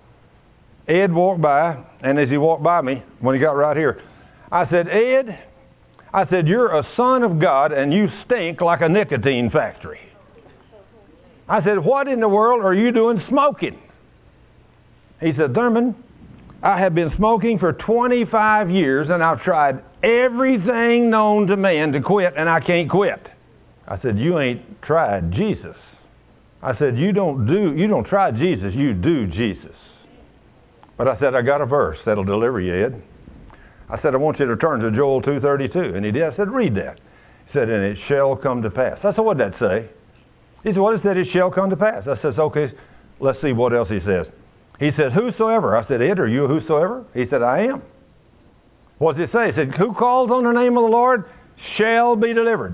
Speaker 1: Ed walked by, and as he walked by me, when he got right here, I said, Ed, I said, you're a son of God, and you stink like a nicotine factory. I said, what in the world are you doing smoking? He said, Thurman, I have been smoking for twenty-five years, and I've tried everything known to man to quit, and I can't quit. I said, you ain't tried Jesus. I said, you don't do, you don't try Jesus, you do Jesus. But I said, I got a verse that'll deliver you, Ed. I said, I want you to turn to Joel two thirty-two. And he did. I said, read that. He said, and it shall come to pass. I said, what did that say? He said, what it said, it shall come to pass. I said, okay, let's see what else he says. He said, whosoever. I said, Ed, are you a whosoever? He said, I am. What does it say? He said, who calls on the name of the Lord shall be delivered.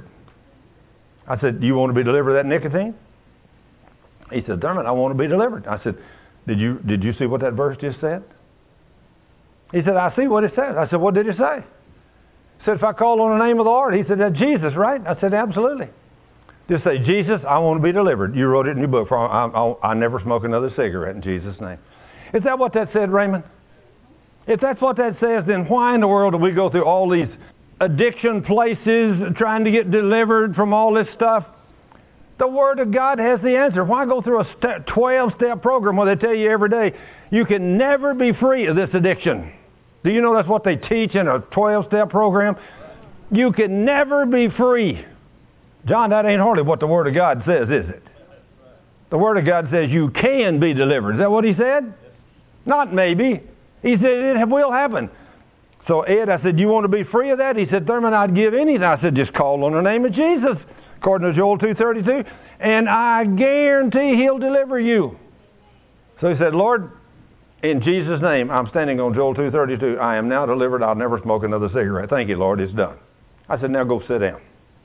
Speaker 1: I said, do you want to be delivered of that nicotine? He said, Thurman, I want to be delivered. I said, did you did you see what that verse just said? He said, I see what it says. I said, what did it say? said, if I call on the name of the Lord, he said, that's Jesus, right? I said, absolutely. Just say, Jesus, I want to be delivered. You wrote it in your book. For I, I, I never smoke another cigarette in Jesus' name. Is that what that said, Raymond? If that's what that says, then why in the world do we go through all these addiction places trying to get delivered from all this stuff? The Word of God has the answer. Why go through a twelve-step program where they tell you every day, you can never be free of this addiction? Do you know that's what they teach in a twelve-step program? You can never be free. John, that ain't hardly what the Word of God says, is it? The Word of God says you can be delivered. Is that what he said? Not maybe. He said it will happen. So Ed, I said, you want to be free of that? He said, Thurman, I'd give anything. I said, just call on the name of Jesus, according to Joel two thirty-two, and I guarantee he'll deliver you. So he said, Lord, in Jesus' name, I'm standing on Joel two thirty-two. I am now delivered. I'll never smoke another cigarette. Thank you, Lord. It's done. I said, now go sit down.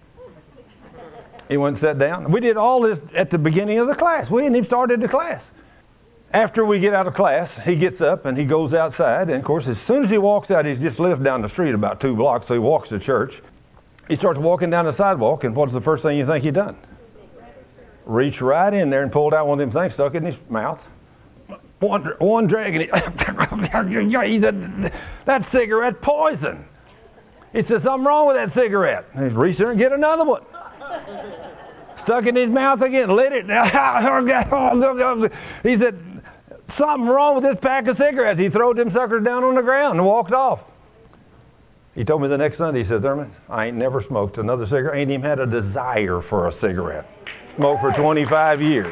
Speaker 1: He went and sat down. We did all this at the beginning of the class. We hadn't even started the class. After we get out of class, he gets up and he goes outside. And, of course, as soon as he walks out, he just lives down the street about two blocks, so he walks to church. He starts walking down the sidewalk, and what's the first thing you think he done? Reached right in there and pulled out one of them things, stuck it in his mouth. One, one drag, and he, he said, that cigarette poison. He said, something wrong with that cigarette. And he reached there and get another one. Stuck it in his mouth again, lit it. He said, something wrong with this pack of cigarettes. He threw them suckers down on the ground and walked off. He told me the next Sunday, he said, Thurman, I ain't never smoked another cigarette. I ain't even had a desire for a cigarette. Smoked for twenty-five years.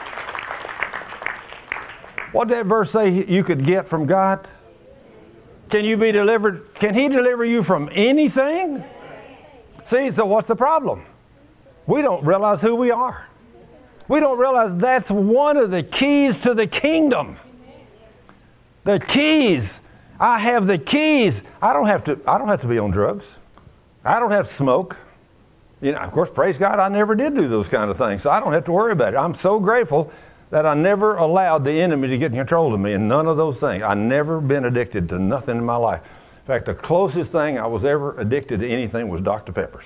Speaker 1: What did that verse say you could get from God? Can you be delivered? Can he deliver you from anything? See, so what's the problem? We don't realize who we are. We don't realize that's one of the keys to the kingdom. The keys. I have the keys. I don't have to, I don't have to be on drugs. I don't have to smoke. You know, of course, praise God, I never did do those kind of things, so I don't have to worry about it. I'm so grateful that I never allowed the enemy to get control of me in none of those things. I've never been addicted to nothing in my life. In fact, the closest thing I was ever addicted to anything was Doctor Peppers.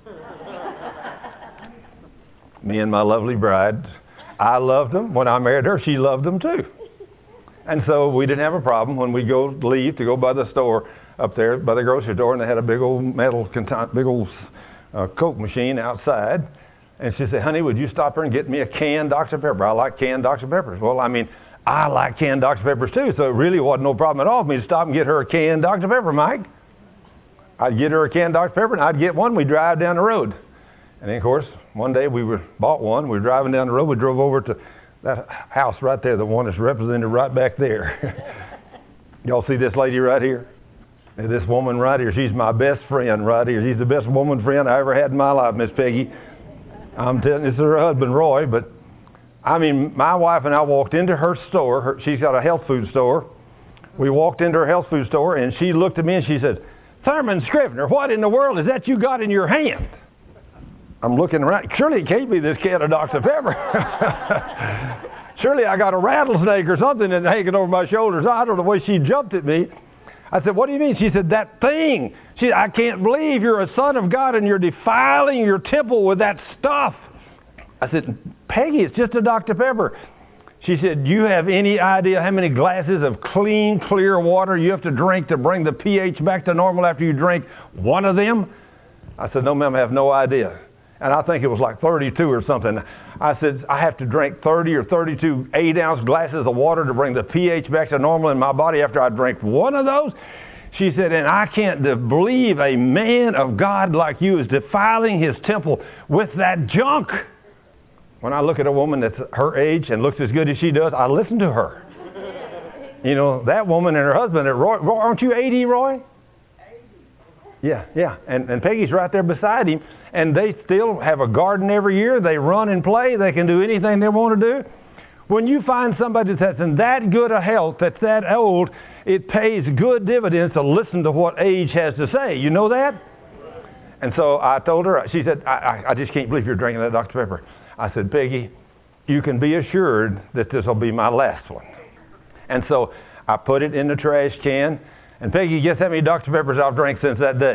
Speaker 1: Me and my lovely bride, I loved them. When I married her, she loved them too. And so we didn't have a problem when we go leave to go by the store up there by the grocery store, and they had a big old metal, big old uh, Coke machine outside. And she said, honey, would you stop here and get me a canned Doctor Pepper? I like canned Doctor Peppers. Well, I mean, I like canned Doctor Peppers too, so it really wasn't no problem at all for me to stop and get her a canned Doctor Pepper, Mike. I'd get her a canned Doctor Pepper, and I'd get one. We'd drive down the road. And then, of course, one day we were bought one. We were driving down the road. We drove over to that house right there, the one that's represented right back there. Y'all see this lady right here? And this woman right here, she's my best friend right here. She's the best woman friend I ever had in my life, Miss Peggy. I'm telling you, this is her husband, Roy. But, I mean, my wife and I walked into her store. Her, she's got a health food store. We walked into her health food store, and she looked at me and she said, Thurman Scrivener, what in the world is that you got in your hand? I'm looking around. Surely it can't be this can of Doctor Pepper. Surely I got a rattlesnake or something that's hanging over my shoulders. I don't know the way she jumped at me. I said, what do you mean? She said, that thing. She said, I can't believe you're a son of God and you're defiling your temple with that stuff. I said, Peggy, it's just a Doctor Pepper. She said, do you have any idea how many glasses of clean, clear water you have to drink to bring the pH back to normal after you drink one of them? I said, no, ma'am, I have no idea. And I think it was like thirty-two or something. I said, I have to drink thirty or thirty-two eight-ounce glasses of water to bring the pH back to normal in my body after I drink one of those? She said, and I can't believe a man of God like you is defiling his temple with that junk. When I look at a woman that's her age and looks as good as she does, I listen to her. You know, that woman and her husband, Roy, aren't you eighty, Roy? Yeah, yeah. And, and Peggy's right there beside him. And they still have a garden every year. They run and play. They can do anything they want to do. When you find somebody that's in that good a health, that's that old, it pays good dividends to listen to what age has to say. You know that? And so I told her, she said, I, I, I just can't believe you're drinking that Doctor Pepper. I said, Peggy, you can be assured that this will be my last one. And so I put it in the trash can. And Peggy, guess how many Doctor Peppers I've drank since that day?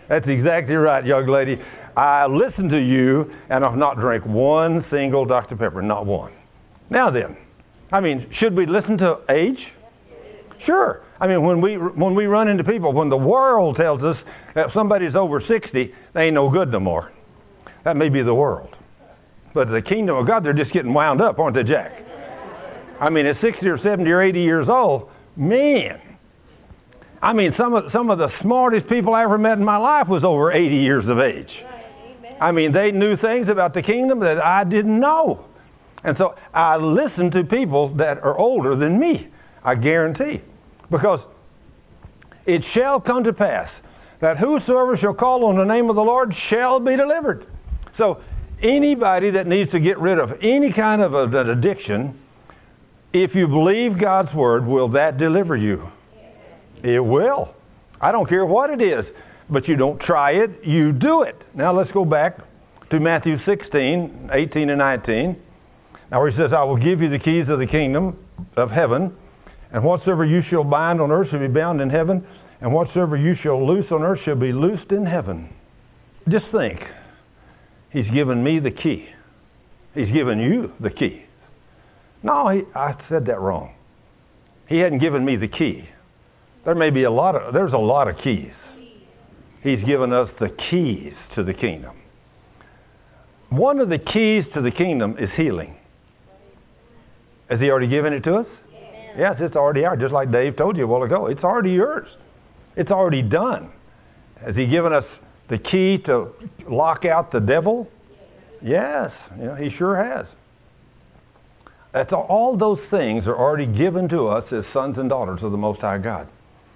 Speaker 1: That's exactly right, young lady. I listened to you, and I've not drank one single Doctor Pepper, not one. Now then, I mean, should we listen to age? Sure. I mean, when we when we run into people, when the world tells us that somebody's over sixty, they ain't no good no more. That may be the world. But the kingdom of God, they're just getting wound up, aren't they, Jack? I mean, at sixty or seventy or eighty years old, man. I mean, some of, some of the smartest people I ever met in my life was over eighty years of age. I mean, they knew things about the kingdom that I didn't know. And so I listen to people that are older than me, I guarantee. Because it shall come to pass that whosoever shall call on the name of the Lord shall be delivered. So anybody that needs to get rid of any kind of an addiction, if you believe God's word, will that deliver you? It will. I don't care what it is, but you don't try it, you do it. Now let's go back to Matthew sixteen, eighteen and nineteen. Now where he says, I will give you the keys of the kingdom of heaven, and whatsoever you shall bind on earth shall be bound in heaven, and whatsoever you shall loose on earth shall be loosed in heaven. Just think, he's given me the key. He's given you the key. No, he, I said that wrong. He hadn't given me the key. There may be a lot of, there's a lot of keys. He's given us the keys to the kingdom. One of the keys to the kingdom is healing. Has he already given it to us? Yes, yes, it's already ours. Just like Dave told you a while ago. It's already yours. It's already done. Has he given us the key to lock out the devil? Yes, yeah, he sure has. That's all, all those things are already given to us as sons and daughters of the Most High God.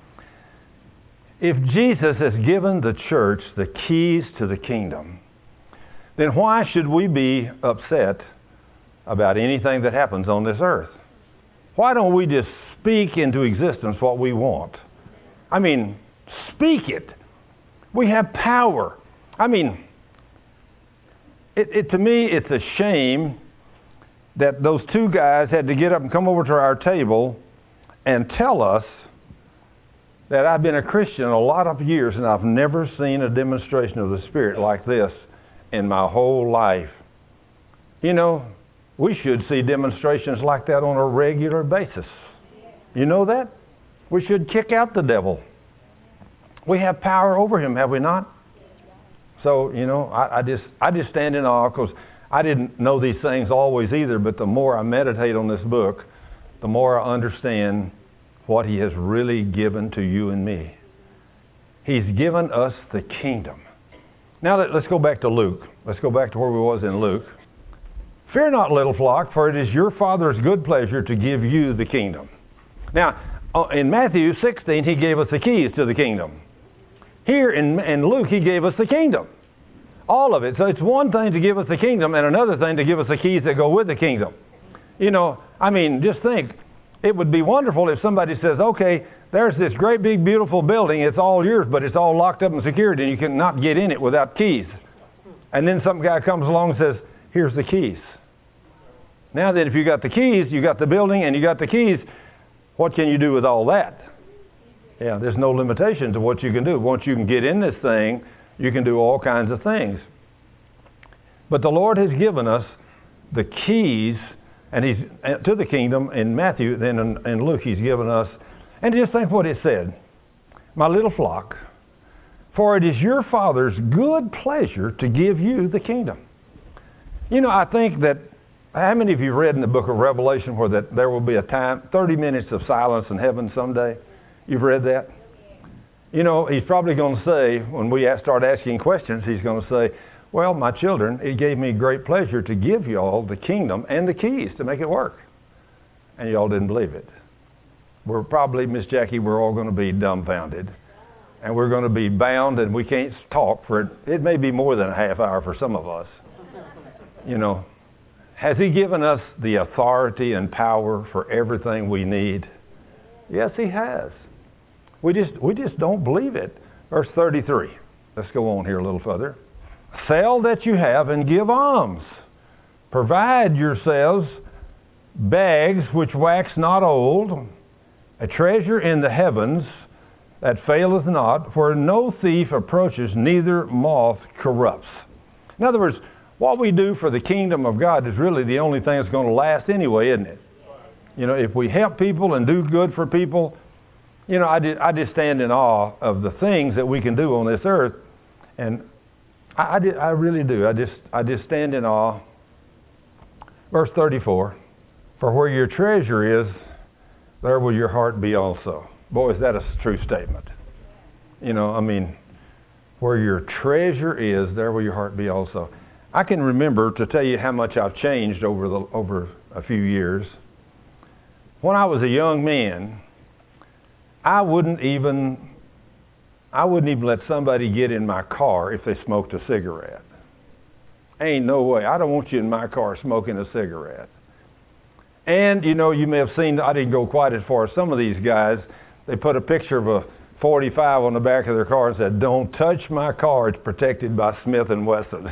Speaker 1: If Jesus has given the church the keys to the kingdom, then why should we be upset about anything that happens on this earth? Why don't we just speak into existence what we want? I mean, speak it. We have power. I mean, it, it, to me, it's a shame that those two guys had to get up and come over to our table and tell us that I've been a Christian a lot of years and I've never seen a demonstration of the Spirit like this in my whole life. You know, we should see demonstrations like that on a regular basis. You know that? We should kick out the devil. We have power over him, have we not? So, you know, I, I just I just stand in awe because I didn't know these things always either, but the more I meditate on this book, the more I understand what he has really given to you and me. He's given us the kingdom. Now let, let's go back to Luke. Let's go back to where we was in Luke. Fear not, little flock, for it is your Father's good pleasure to give you the kingdom. Now, in Matthew sixteen, he gave us the keys to the kingdom. Here in, in Luke, he gave us the kingdom. All of it. So it's one thing to give us the kingdom and another thing to give us the keys that go with the kingdom. You know, I mean, just think. It would be wonderful if somebody says, okay, there's this great big beautiful building. It's all yours, but it's all locked up and secured, and you cannot get in it without keys. And then some guy comes along and says, here's the keys. Now then, if you got the keys, you got the building, and you got the keys, what can you do with all that? Yeah, there's no limitation to what you can do. Once you can get in this thing, you can do all kinds of things. But the Lord has given us the keys, and he's to the kingdom in Matthew, then in, in Luke he's given us. And just think what it said. My little flock, for it is your Father's good pleasure to give you the kingdom. You know, I think that, how many of you read in the book of Revelation where that there will be a time, thirty minutes of silence in heaven someday? You've read that? You know, he's probably going to say, when we start asking questions, he's going to say, well, my children, it gave me great pleasure to give you all the kingdom and the keys to make it work. And you all didn't believe it. We're probably, Miss Jackie, we're all going to be dumbfounded. And we're going to be bound and we can't talk for it. It may be more than a half hour for some of us. You know, has he given us the authority and power for everything we need? Yes, he has. We just we just don't believe it. Verse thirty-three. Let's go on here a little further. Sell that you have and give alms. Provide yourselves bags which wax not old, a treasure in the heavens, that faileth not, where no thief approaches, neither moth corrupts. In other words, what we do for the kingdom of God is really the only thing that's going to last anyway, isn't it? You know, if we help people and do good for people, you know, I just, I just stand in awe of the things that we can do on this earth. And I, I, did, I really do. I just, I just stand in awe. Verse thirty-four, for where your treasure is, there will your heart be also. Boy, is that a true statement. You know, I mean, where your treasure is, there will your heart be also. I can remember, to tell you how much I've changed over the over a few years. When I was a young man, I wouldn't even I wouldn't even let somebody get in my car if they smoked a cigarette. Ain't no way. I don't want you in my car smoking a cigarette. And, you know, you may have seen, I didn't go quite as far as some of these guys. They put a picture of a forty-five on the back of their car and said, "Don't touch my car. It's protected by Smith and Wesson."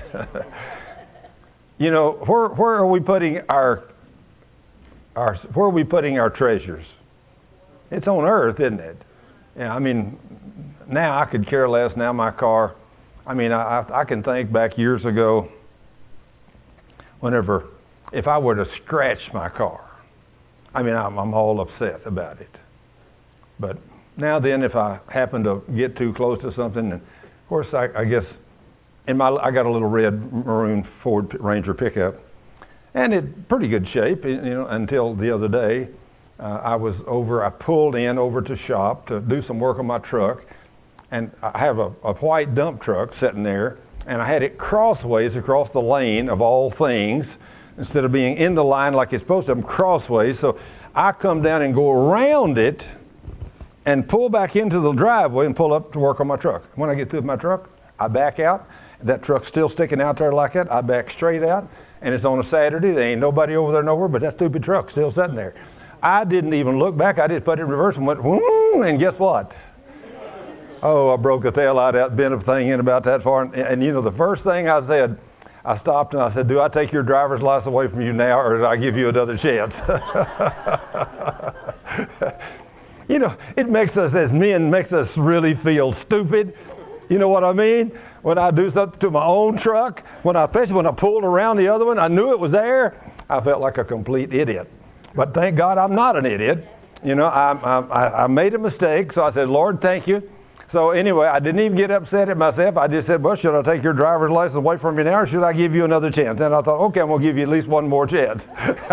Speaker 1: You know, where where are we putting our our where are we putting our treasures? It's on earth, isn't it? Yeah, I mean, now I could care less. Now my car, I mean, I I can think back years ago. Whenever, if I were to scratch my car, I mean, I'm, I'm all upset about it. But now then, if I happen to get too close to something, and of course, I, I guess, in my, I got a little red maroon Ford Ranger pickup, and it pretty good shape, you know, until the other day. Uh, I was over, I pulled in over to shop to do some work on my truck, and I have a, a white dump truck sitting there, and I had it crossways across the lane of all things. Instead of being in the line like it's supposed to, I'm crossways. So I come down and go around it and pull back into the driveway and pull up to work on my truck. When I get through with my truck, I back out. That truck's still sticking out there like that. I back straight out, and it's on a Saturday. There ain't nobody over there nowhere, but that stupid truck's still sitting there. I didn't even look back. I just put it in reverse and went, whoo, and guess what? Oh, I broke a taillight out, bent a thing in about that far. And, and, you know, the first thing I said, I stopped and I said, "Do I take your driver's license away from you now, or did I give you another chance?" You know, it makes us as men, makes us really feel stupid. You know what I mean? When I do something to my own truck, when I, especially when I pulled around the other one, I knew it was there, I felt like a complete idiot. But thank God I'm not an idiot. You know, I, I, I made a mistake, so I said, "Lord, thank you." So anyway, I didn't even get upset at myself. I just said, "Well, should I take your driver's license away from you now, or should I give you another chance?" And I thought, okay, I'm going to give you at least one more chance.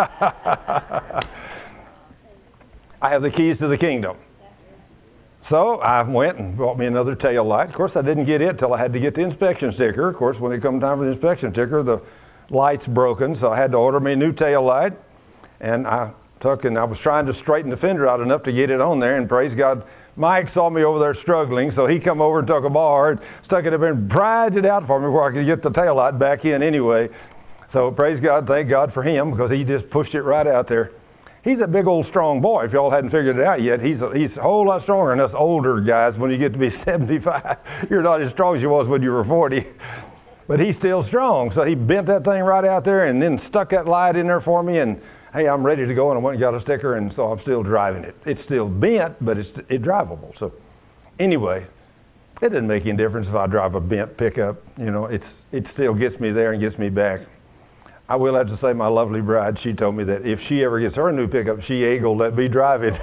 Speaker 1: I have the keys to the kingdom. So I went and bought me another tail light. Of course, I didn't get it till I had to get the inspection sticker. Of course, when it come time for the inspection sticker, the light's broken, so I had to order me a new tail light. And I took and I was trying to straighten the fender out enough to get it on there, and praise God, Mike saw me over there struggling, so he come over and took a bar and stuck it up and pried it out for me where I could get the taillight back in anyway. So praise God, thank God for him, because he just pushed it right out there. He's a big old strong boy. If y'all hadn't figured it out yet, he's a, he's a whole lot stronger than us older guys. When you get to be seventy-five, you're not as strong as you was when you were forty. But he's still strong, so he bent that thing right out there and then stuck that light in there for me, and hey, I'm ready to go, and I went and got a sticker, and so I'm still driving it. It's still bent, but it's it's drivable. So anyway, it doesn't make any difference if I drive a bent pickup. You know, it's it still gets me there and gets me back. I will have to say, my lovely bride, she told me that if she ever gets her new pickup, she ain't gonna let me drive it.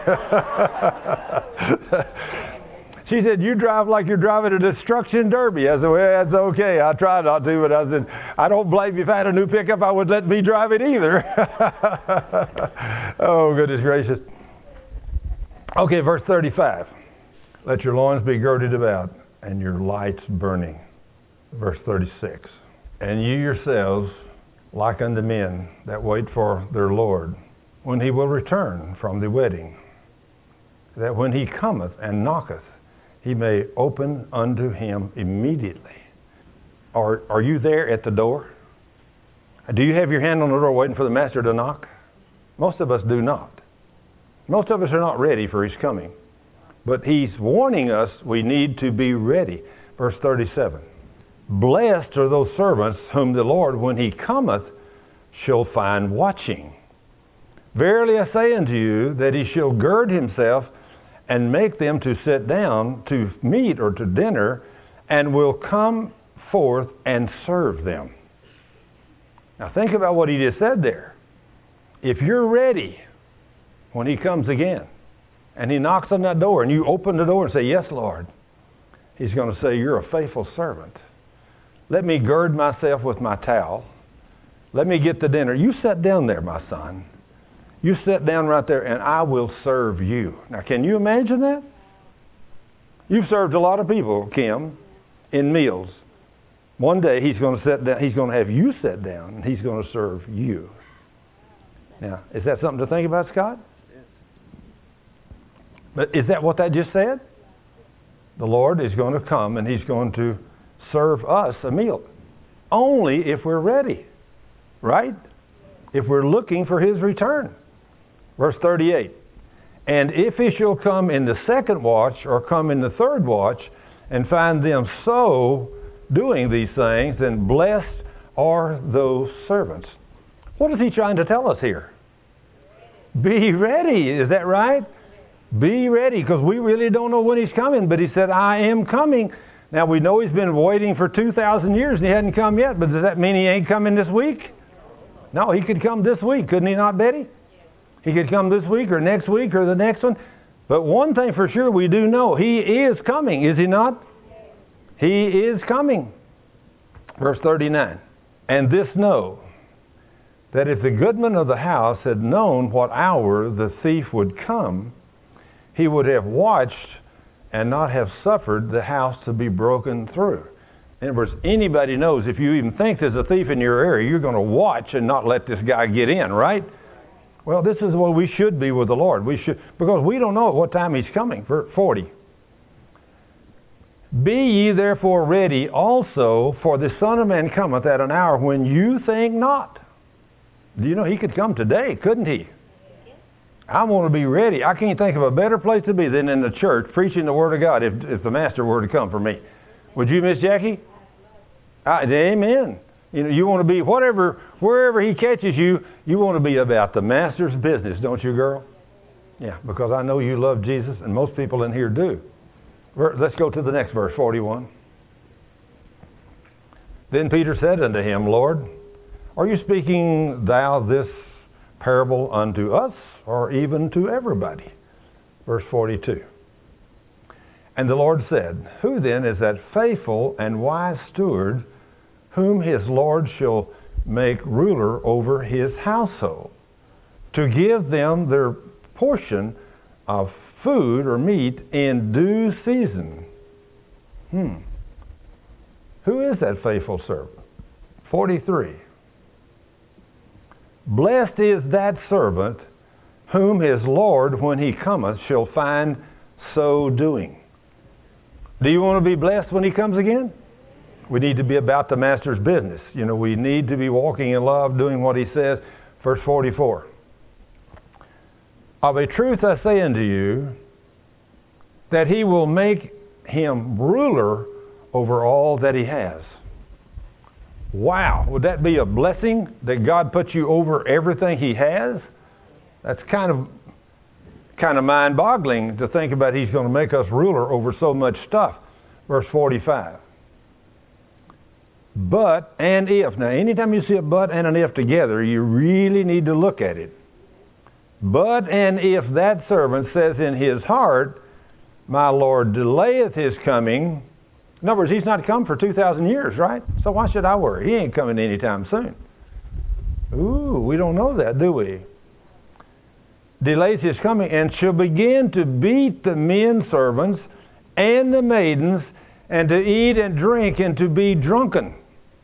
Speaker 1: She said, "You drive like you're driving a destruction derby." I said, "Well, that's okay. I try not to," but I said, "I don't blame you. If I had a new pickup, I would let me drive it either." Oh, goodness gracious. Okay, verse thirty-five. "Let your loins be girded about, and your lights burning." Verse thirty-six. "And you yourselves, like unto men that wait for their Lord, when he will return from the wedding, that when he cometh and knocketh, he may open unto him immediately." Are, are you there at the door? Do you have your hand on the door waiting for the master to knock? Most of us do not. Most of us are not ready for his coming. But he's warning us we need to be ready. Verse thirty-seven. "Blessed are those servants whom the Lord, when he cometh, shall find watching. Verily I say unto you, that he shall gird himself, and make them to sit down to meat or to dinner, and will come forth and serve them. Now think about what he just said there. If you're ready when he comes again, and he knocks on that door, and you open the door and say, "Yes, Lord," he's going to say, "You're a faithful servant. Let me gird myself with my towel. Let me get the dinner. You sit down there, my son. You sit down right there, and I will serve you." Now, can you imagine that? You've served a lot of people, Kim, in meals. One day he's going to sit down. He's going to have you sit down, and he's going to serve you. Now, is that something to think about, Scott? But is that what that just said? The Lord is going to come, and he's going to serve us a meal. Only if we're ready, right? If we're looking for his return. Verse thirty-eight. "And if he shall come in the second watch, or come in the third watch, and find them so doing these things, then blessed are those servants." What is he trying to tell us here? Be ready. Is that right? Be ready, because we really don't know when he's coming. But he said, "I am coming." Now we know he's been waiting for two thousand years and he hadn't come yet. But does that mean he ain't coming this week? No, he could come this week. Couldn't he not, Betty? He could come this week or next week or the next one. But one thing for sure we do know, he is coming, is he not? He is coming. Verse thirty-nine. "And this know, that if the goodman of the house had known what hour the thief would come, he would have watched and not have suffered the house to be broken through." In other words, anybody knows if you even think there's a thief in your area, you're going to watch and not let this guy get in, right? Well, this is what we should be with the Lord. We should, because we don't know at what time he's coming. Verse forty. "Be ye therefore ready also, for the Son of Man cometh at an hour when you think not." Do you know he could come today, couldn't he? I want to be ready. I can't think of a better place to be than in the church preaching the Word of God if, if the Master were to come for me. Would you, Miss Jackie? I, amen. You know, you want to be whatever, wherever he catches you, you want to be about the Master's business, don't you, girl? Yeah, because I know you love Jesus, and most people in here do. Let's go to the next verse, forty-one. "Then Peter said unto him, Lord, are you speaking thou this parable unto us, or even to everybody?" Verse forty-two. "And the Lord said, Who then is that faithful and wise steward, whom his Lord shall make ruler over his household, to give them their portion of food or meat in due season?" Hmm. Who is that faithful servant? forty-three. "Blessed is that servant whom his Lord, when he cometh, shall find so doing." Do you want to be blessed when he comes again? We need to be about the Master's business. You know, we need to be walking in love, doing what he says. Verse forty-four. "Of a truth I say unto you, that he will make him ruler over all that he has." Wow, would that be a blessing that God puts you over everything he has? That's kind of kind of mind-boggling to think about he's going to make us ruler over so much stuff. Verse forty-five. "But and if." Now, anytime you see a but and an if together, you really need to look at it. "But and if that servant says in his heart, My Lord delayeth his coming." In other words, he's not come for two thousand years, right? So why should I worry? He ain't coming anytime soon. Ooh, we don't know that, do we? "Delays his coming, and shall begin to beat the men servants and the maidens, and to eat and drink, and to be drunken."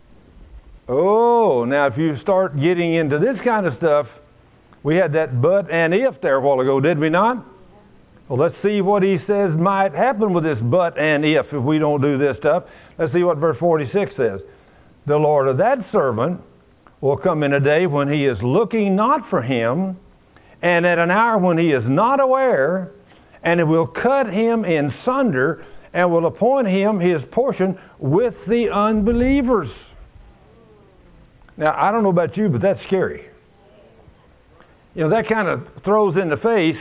Speaker 1: Oh, now if you start getting into this kind of stuff, we had that but and if there a while ago, did we not? Well, let's see what he says might happen with this but and if if we don't do this stuff. Let's see what verse forty-six says. "The Lord of that servant will come in a day when he is looking not for him, and at an hour when he is not aware, and it will cut him in sunder, and will appoint him his portion with the unbelievers." Now, I don't know about you, but that's scary. You know, that kind of throws in the face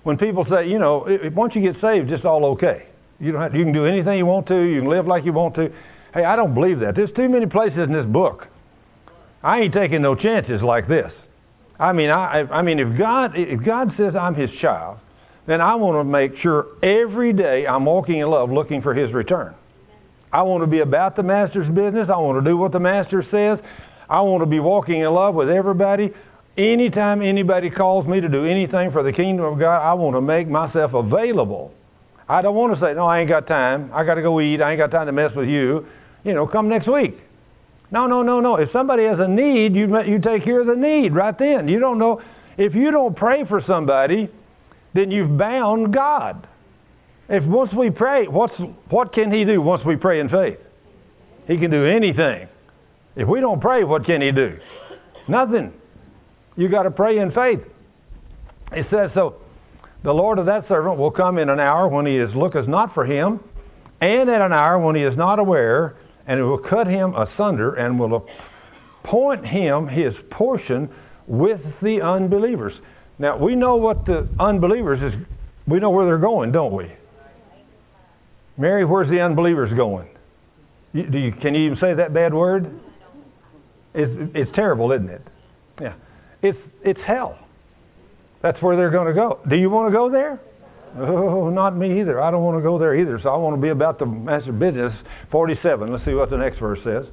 Speaker 1: when people say, you know, if, once you get saved, it's all okay. You don't have, you can do anything you want to. You can live like you want to. Hey, I don't believe that. There's too many places in this book. I ain't taking no chances like this. I mean, I, I mean, if God, if God says I'm His child, then I want to make sure every day I'm walking in love, looking for His return. I want to be about the Master's business. I want to do what the Master says. I want to be walking in love with everybody. Anytime anybody calls me to do anything for the kingdom of God, I want to make myself available. I don't want to say, no, I ain't got time. I got to go eat. I ain't got time to mess with you. You know, come next week. No, no, no, no. If somebody has a need, you you take care of the need right then. You don't know. If you don't pray for somebody, then you've bound God. If once we pray, what's what can He do once we pray in faith? He can do anything. If we don't pray, what can He do? Nothing. You got to pray in faith. It says, so the Lord of that servant will come in an hour when he is looketh not for him, and at an hour when he is not aware, and it will cut him asunder, and will appoint him his portion with the unbelievers. Now, we know what the unbelievers is, we know where they're going, don't we? Mary, where's the unbelievers going? You, do you, can you even say that bad word? It's, it's terrible, isn't it? Yeah. It's, it's hell. That's where they're going to go. Do you want to go there? Oh, not me either. I don't want to go there either. So I want to be about the Master's business. forty-seven. Let's see what the next verse says.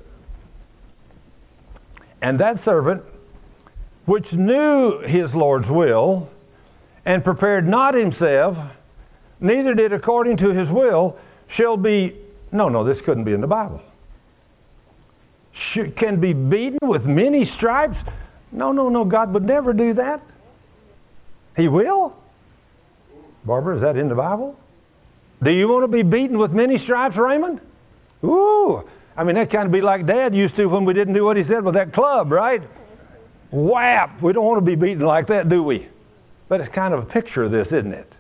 Speaker 1: And that servant, which knew his Lord's will, and prepared not himself, neither did according to his will, shall be... No, no, this couldn't be in the Bible. Sh- can be beaten with many stripes? No, no, no. God would never do that. He will? Barbara, is that in the Bible? Do you want to be beaten with many stripes, Raymond? Ooh. I mean, that kind of be like Dad used to when we didn't do what he said with that club, right? Whap! We don't want to be beaten like that, do we? But it's kind of a picture of this, isn't it?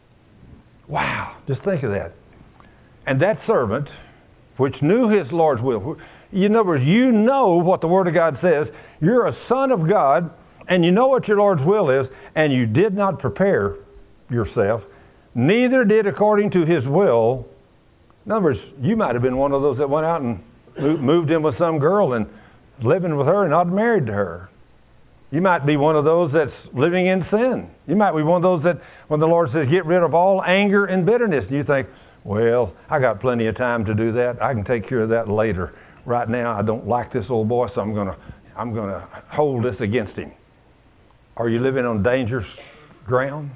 Speaker 1: Wow. Just think of that. And that servant, which knew his Lord's will. In other words, you know what the Word of God says. You're a son of God, and you know what your Lord's will is, and you did not prepare yourself, neither did according to His will. In other words, you might have been one of those that went out and moved in with some girl and living with her and not married to her. You might be one of those that's living in sin. You might be one of those that when the Lord says, get rid of all anger and bitterness, you think, well, I got plenty of time to do that. I can take care of that later. Right now, I don't like this old boy, so I'm going to I'm going to hold this against him. Are you living on dangerous ground?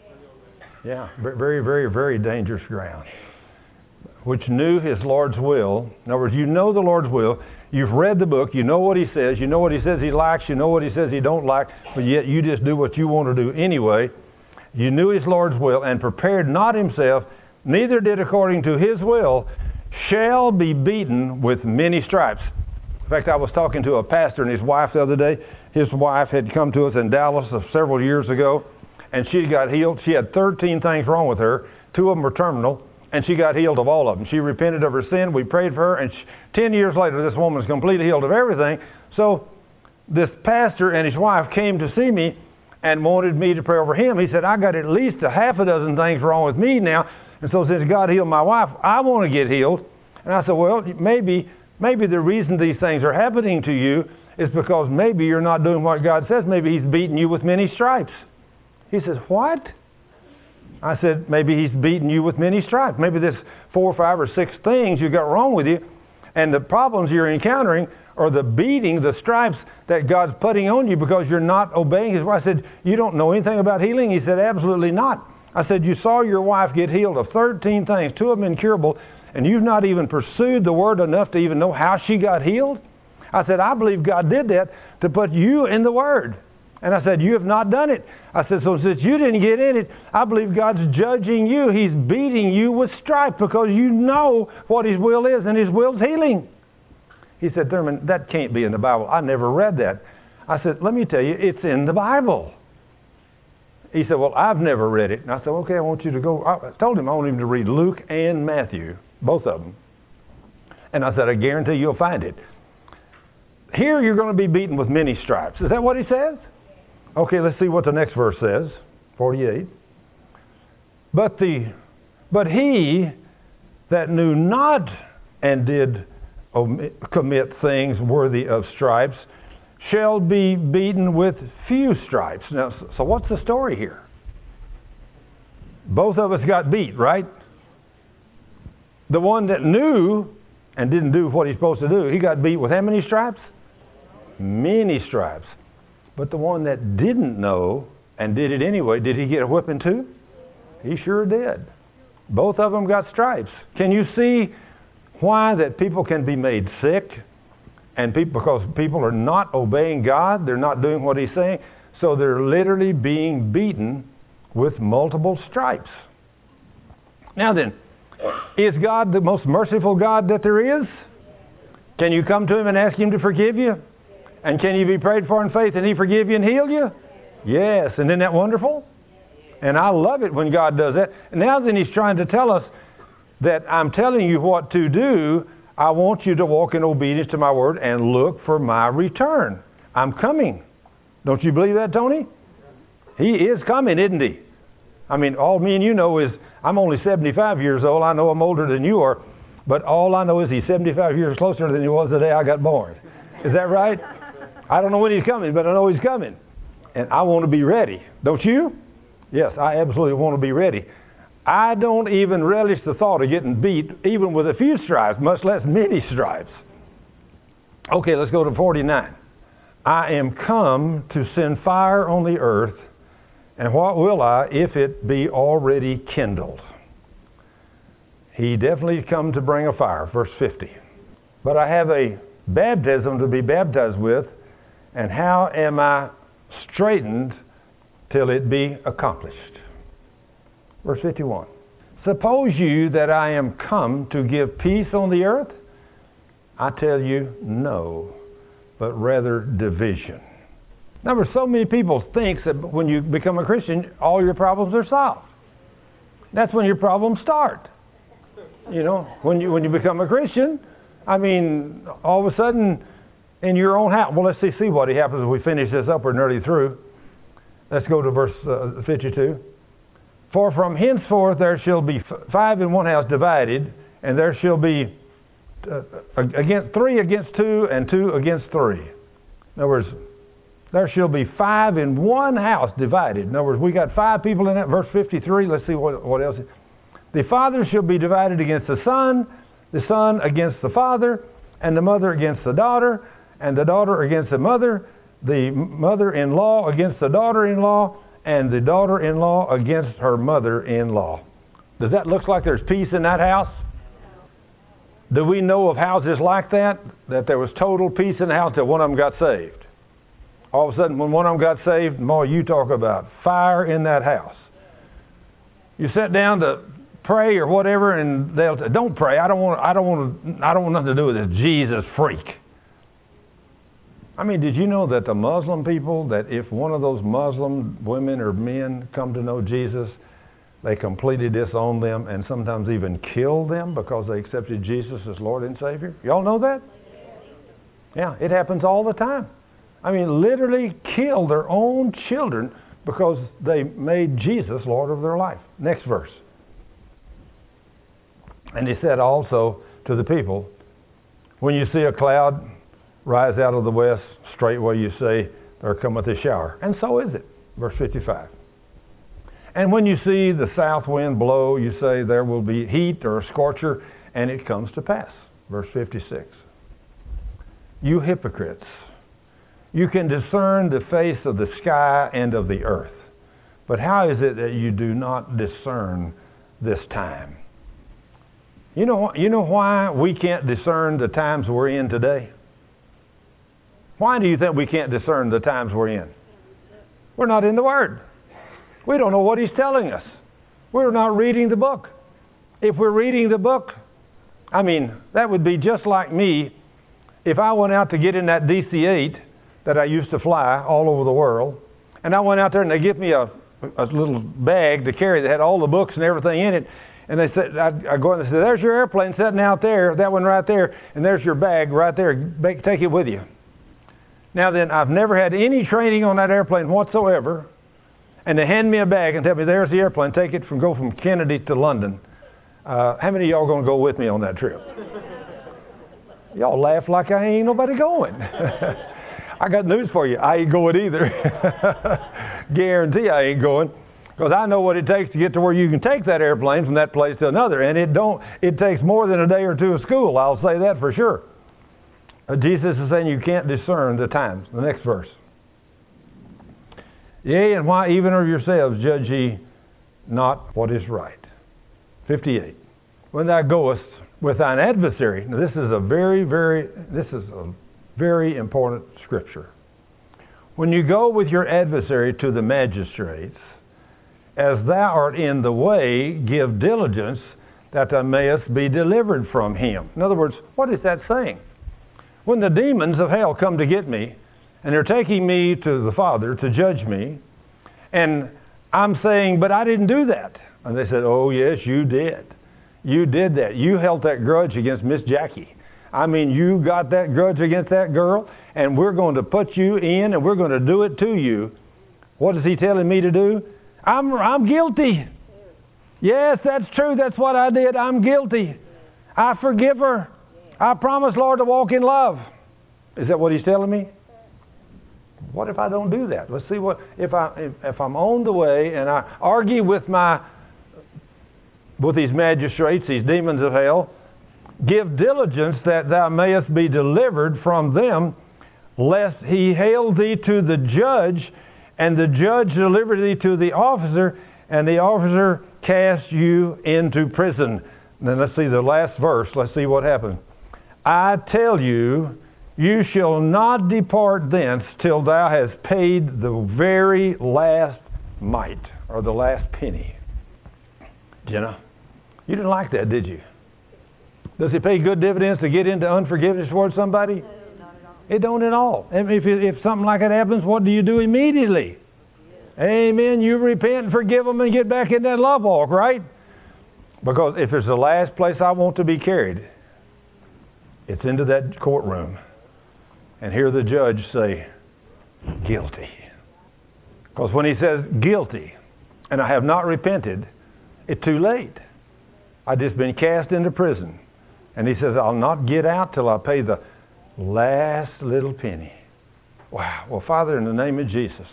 Speaker 1: Yeah, very, very, very dangerous ground. Which knew his Lord's will. In other words, you know the Lord's will. You've read the book. You know what He says. You know what He says He likes. You know what He says He don't like. But yet you just do what you want to do anyway. You knew His Lord's will and prepared not himself, neither did according to His will, shall be beaten with many stripes. In fact, I was talking to a pastor and his wife the other day. His wife had come to us in Dallas several years ago, and she got healed. She had thirteen things wrong with her. Two of them were terminal, and she got healed of all of them. She repented of her sin. We prayed for her, and she, ten years later, this woman's completely healed of everything. So this pastor and his wife came to see me and wanted me to pray over him. He said, I got at least a half a dozen things wrong with me now, and so since God healed my wife, I want to get healed. And I said, well, maybe maybe the reason these things are happening to you is because maybe you're not doing what God says. Maybe He's beating you with many stripes. He says, what? I said, maybe He's beating you with many stripes. Maybe there's four or five or six things you got wrong with you, and the problems you're encountering are the beating, the stripes that God's putting on you because you're not obeying His word. I said, you don't know anything about healing? He said, absolutely not. I said, you saw your wife get healed of thirteen things, two of them incurable, and you've not even pursued the Word enough to even know how she got healed? I said, I believe God did that to put you in the Word. And I said, you have not done it. I said, so since you didn't get in it, I believe God's judging you. He's beating you with stripes because you know what His will is, and His will's healing. He said, Thurman, that can't be in the Bible. I never read that. I said, let me tell you, it's in the Bible. He said, well, I've never read it. And I said, okay, I want you to go. I told him I want him to read Luke and Matthew, both of them. And I said, I guarantee you'll find it. Here you're going to be beaten with many stripes. Is that what he says? Okay, let's see what the next verse says. forty-eight. But the but he that knew not and did omit, commit things worthy of stripes shall be beaten with few stripes. Now, so what's the story here? Both of us got beat, right? The one that knew and didn't do what he's supposed to do, he got beat with how many stripes? Many stripes. But the one that didn't know and did it anyway, did he get a whipping too? He sure did. Both of them got stripes. Can you see why that people can be made sick? And people, because people are not obeying God, they're not doing what he's saying, so they're literally being beaten with multiple stripes. Now then, is God the most merciful God that there is? Can you come to him and ask him to forgive you? And can you be prayed for in faith and he forgive you and heal you? Yes. And isn't that wonderful? And I love it when God does that. And now then he's trying to tell us that I'm telling you what to do. I want you to walk in obedience to my word and look for my return. I'm coming. Don't you believe that, Tony? He is coming, isn't he? I mean, all me and you know is, I'm only seventy-five years old. I know I'm older than you are. But all I know is he's seventy-five years closer than he was the day I got born. Is that right? I don't know when he's coming, but I know he's coming. And I want to be ready. Don't you? Yes, I absolutely want to be ready. I don't even relish the thought of getting beat, even with a few stripes, much less many stripes. Okay, let's go to forty-nine. I am come to send fire on the earth, and what will I if it be already kindled? He definitely come to bring a fire, verse fifty. But I have a baptism to be baptized with, and how am I straitened till it be accomplished? Verse fifty-one. Suppose you that I am come to give peace on the earth? I tell you, no, but rather division. Now, so many people think that when you become a Christian, all your problems are solved. That's when your problems start. You know, when you when you become a Christian, I mean, all of a sudden, in your own house. Well, let's see, see what happens if we finish this up. We're nearly through. Let's go to verse uh, fifty-two. For from henceforth there shall be f- five in one house divided, and there shall be uh, against three against two, and two against three. In other words, there shall be five in one house divided. In other words, we got five people in that. Verse fifty-three. Let's see what what else. The father shall be divided against the son, the son against the father, and the mother against the daughter, and the daughter against the mother, the mother-in-law against the daughter-in-law, and the daughter-in-law against her mother-in-law. Does that look like there's peace in that house? Do we know of houses like that? That there was total peace in the house until one of them got saved. All of a sudden, when one of them got saved, boy, you talk about fire in that house. You sit down to pray or whatever, and they'll say, "Don't pray. I don't want. I don't want. I don't want nothing to do with this Jesus freak." I mean, did you know that the Muslim people, that if one of those Muslim women or men come to know Jesus, they completely disown them and sometimes even kill them because they accepted Jesus as Lord and Savior? Y'all know that? Yeah, it happens all the time. I mean, literally kill their own children because they made Jesus Lord of their life. Next verse. And he said also to the people, when you see a cloud rise out of the west, straightway you say, there cometh a shower. And so is it. Verse fifty-five. And when you see the south wind blow, you say, there will be heat or a scorcher, and it comes to pass. Verse fifty-six. You hypocrites, you can discern the face of the sky and of the earth. But how is it that you do not discern this time? You know, you know why we can't discern the times we're in today? Why do you think we can't discern the times we're in? We're not in the Word. We don't know what He's telling us. We're not reading the book. If we're reading the book, I mean, that would be just like me if I went out to get in that D C eight that I used to fly all over the world, and I went out there and they give me a, a little bag to carry that had all the books and everything in it, and they said, I'd, I'd go in and say, there's your airplane sitting out there, that one right there, and there's your bag right there, take it with you. Now then, I've never had any training on that airplane whatsoever, and they hand me a bag and tell me, there's the airplane, take it from, go from Kennedy to London. Uh, how many of y'all going to go with me on that trip? Y'all laugh like I ain't nobody going. I got news for you. I ain't going either. Guarantee I ain't going. Because I know what it takes to get to where you can take that airplane from that place to another. And it don't. It takes more than a day or two of school. I'll say that for sure. Uh, Jesus is saying you can't discern the times. The next verse. Yea, and why even of yourselves judge ye not what is right. fifty-eight. When thou goest with thine adversary. Now this is a very, very, this is a very important scripture. When you go with your adversary to the magistrates, as thou art in the way, give diligence that thou mayest be delivered from him. In other words, what is that saying? When the demons of hell come to get me, and they're taking me to the Father to judge me, and I'm saying, but I didn't do that. And they said, oh yes, you did. You did that. You held that grudge against Miss Jackie. I mean, you got that grudge against that girl, and we're going to put you in, and we're going to do it to you. What is he telling me to do? I'm, I'm guilty. Yes, that's true. That's what I did. I'm guilty. I forgive her. I promise, Lord, to walk in love. Is that what he's telling me? What if I don't do that? Let's see what, if, I, if, if I'm on the way and I argue with my, with these magistrates, these demons of hell, give diligence that thou mayest be delivered from them, lest he hail thee to the judge, and the judge deliver thee to the officer, and the officer cast you into prison. Then let's see the last verse. Let's see what happened. I tell you, you shall not depart thence till thou hast paid the very last mite, or the last penny. Jenna, you didn't like that, did you? Does it pay good dividends to get into unforgiveness towards somebody? Not at all. It don't at all. And if, if something like that happens, what do you do immediately? Yes. Amen. You repent and forgive them and get back in that love walk, right? Because if it's the last place I want to be carried, it's into that courtroom. And hear the judge say, guilty. Because when he says guilty, and I have not repented, it's too late. I've just been cast into prison. And he says, I'll not get out till I pay the last little penny. Wow. Well, Father, in the name of Jesus,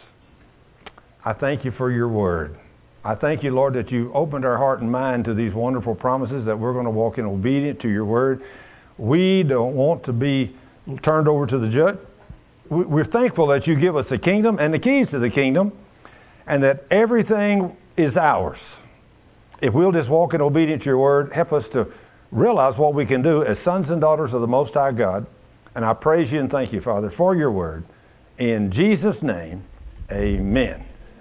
Speaker 1: I thank you for your word. I thank you, Lord, that you opened our heart and mind to these wonderful promises that we're going to walk in obedience to your word. We don't want to be turned over to the judge. We're thankful that you give us the kingdom and the keys to the kingdom, and that everything is ours. If we'll just walk in obedience to your word, help us to realize what we can do as sons and daughters of the Most High God. And I praise you and thank you, Father, for your word. In Jesus' name, amen.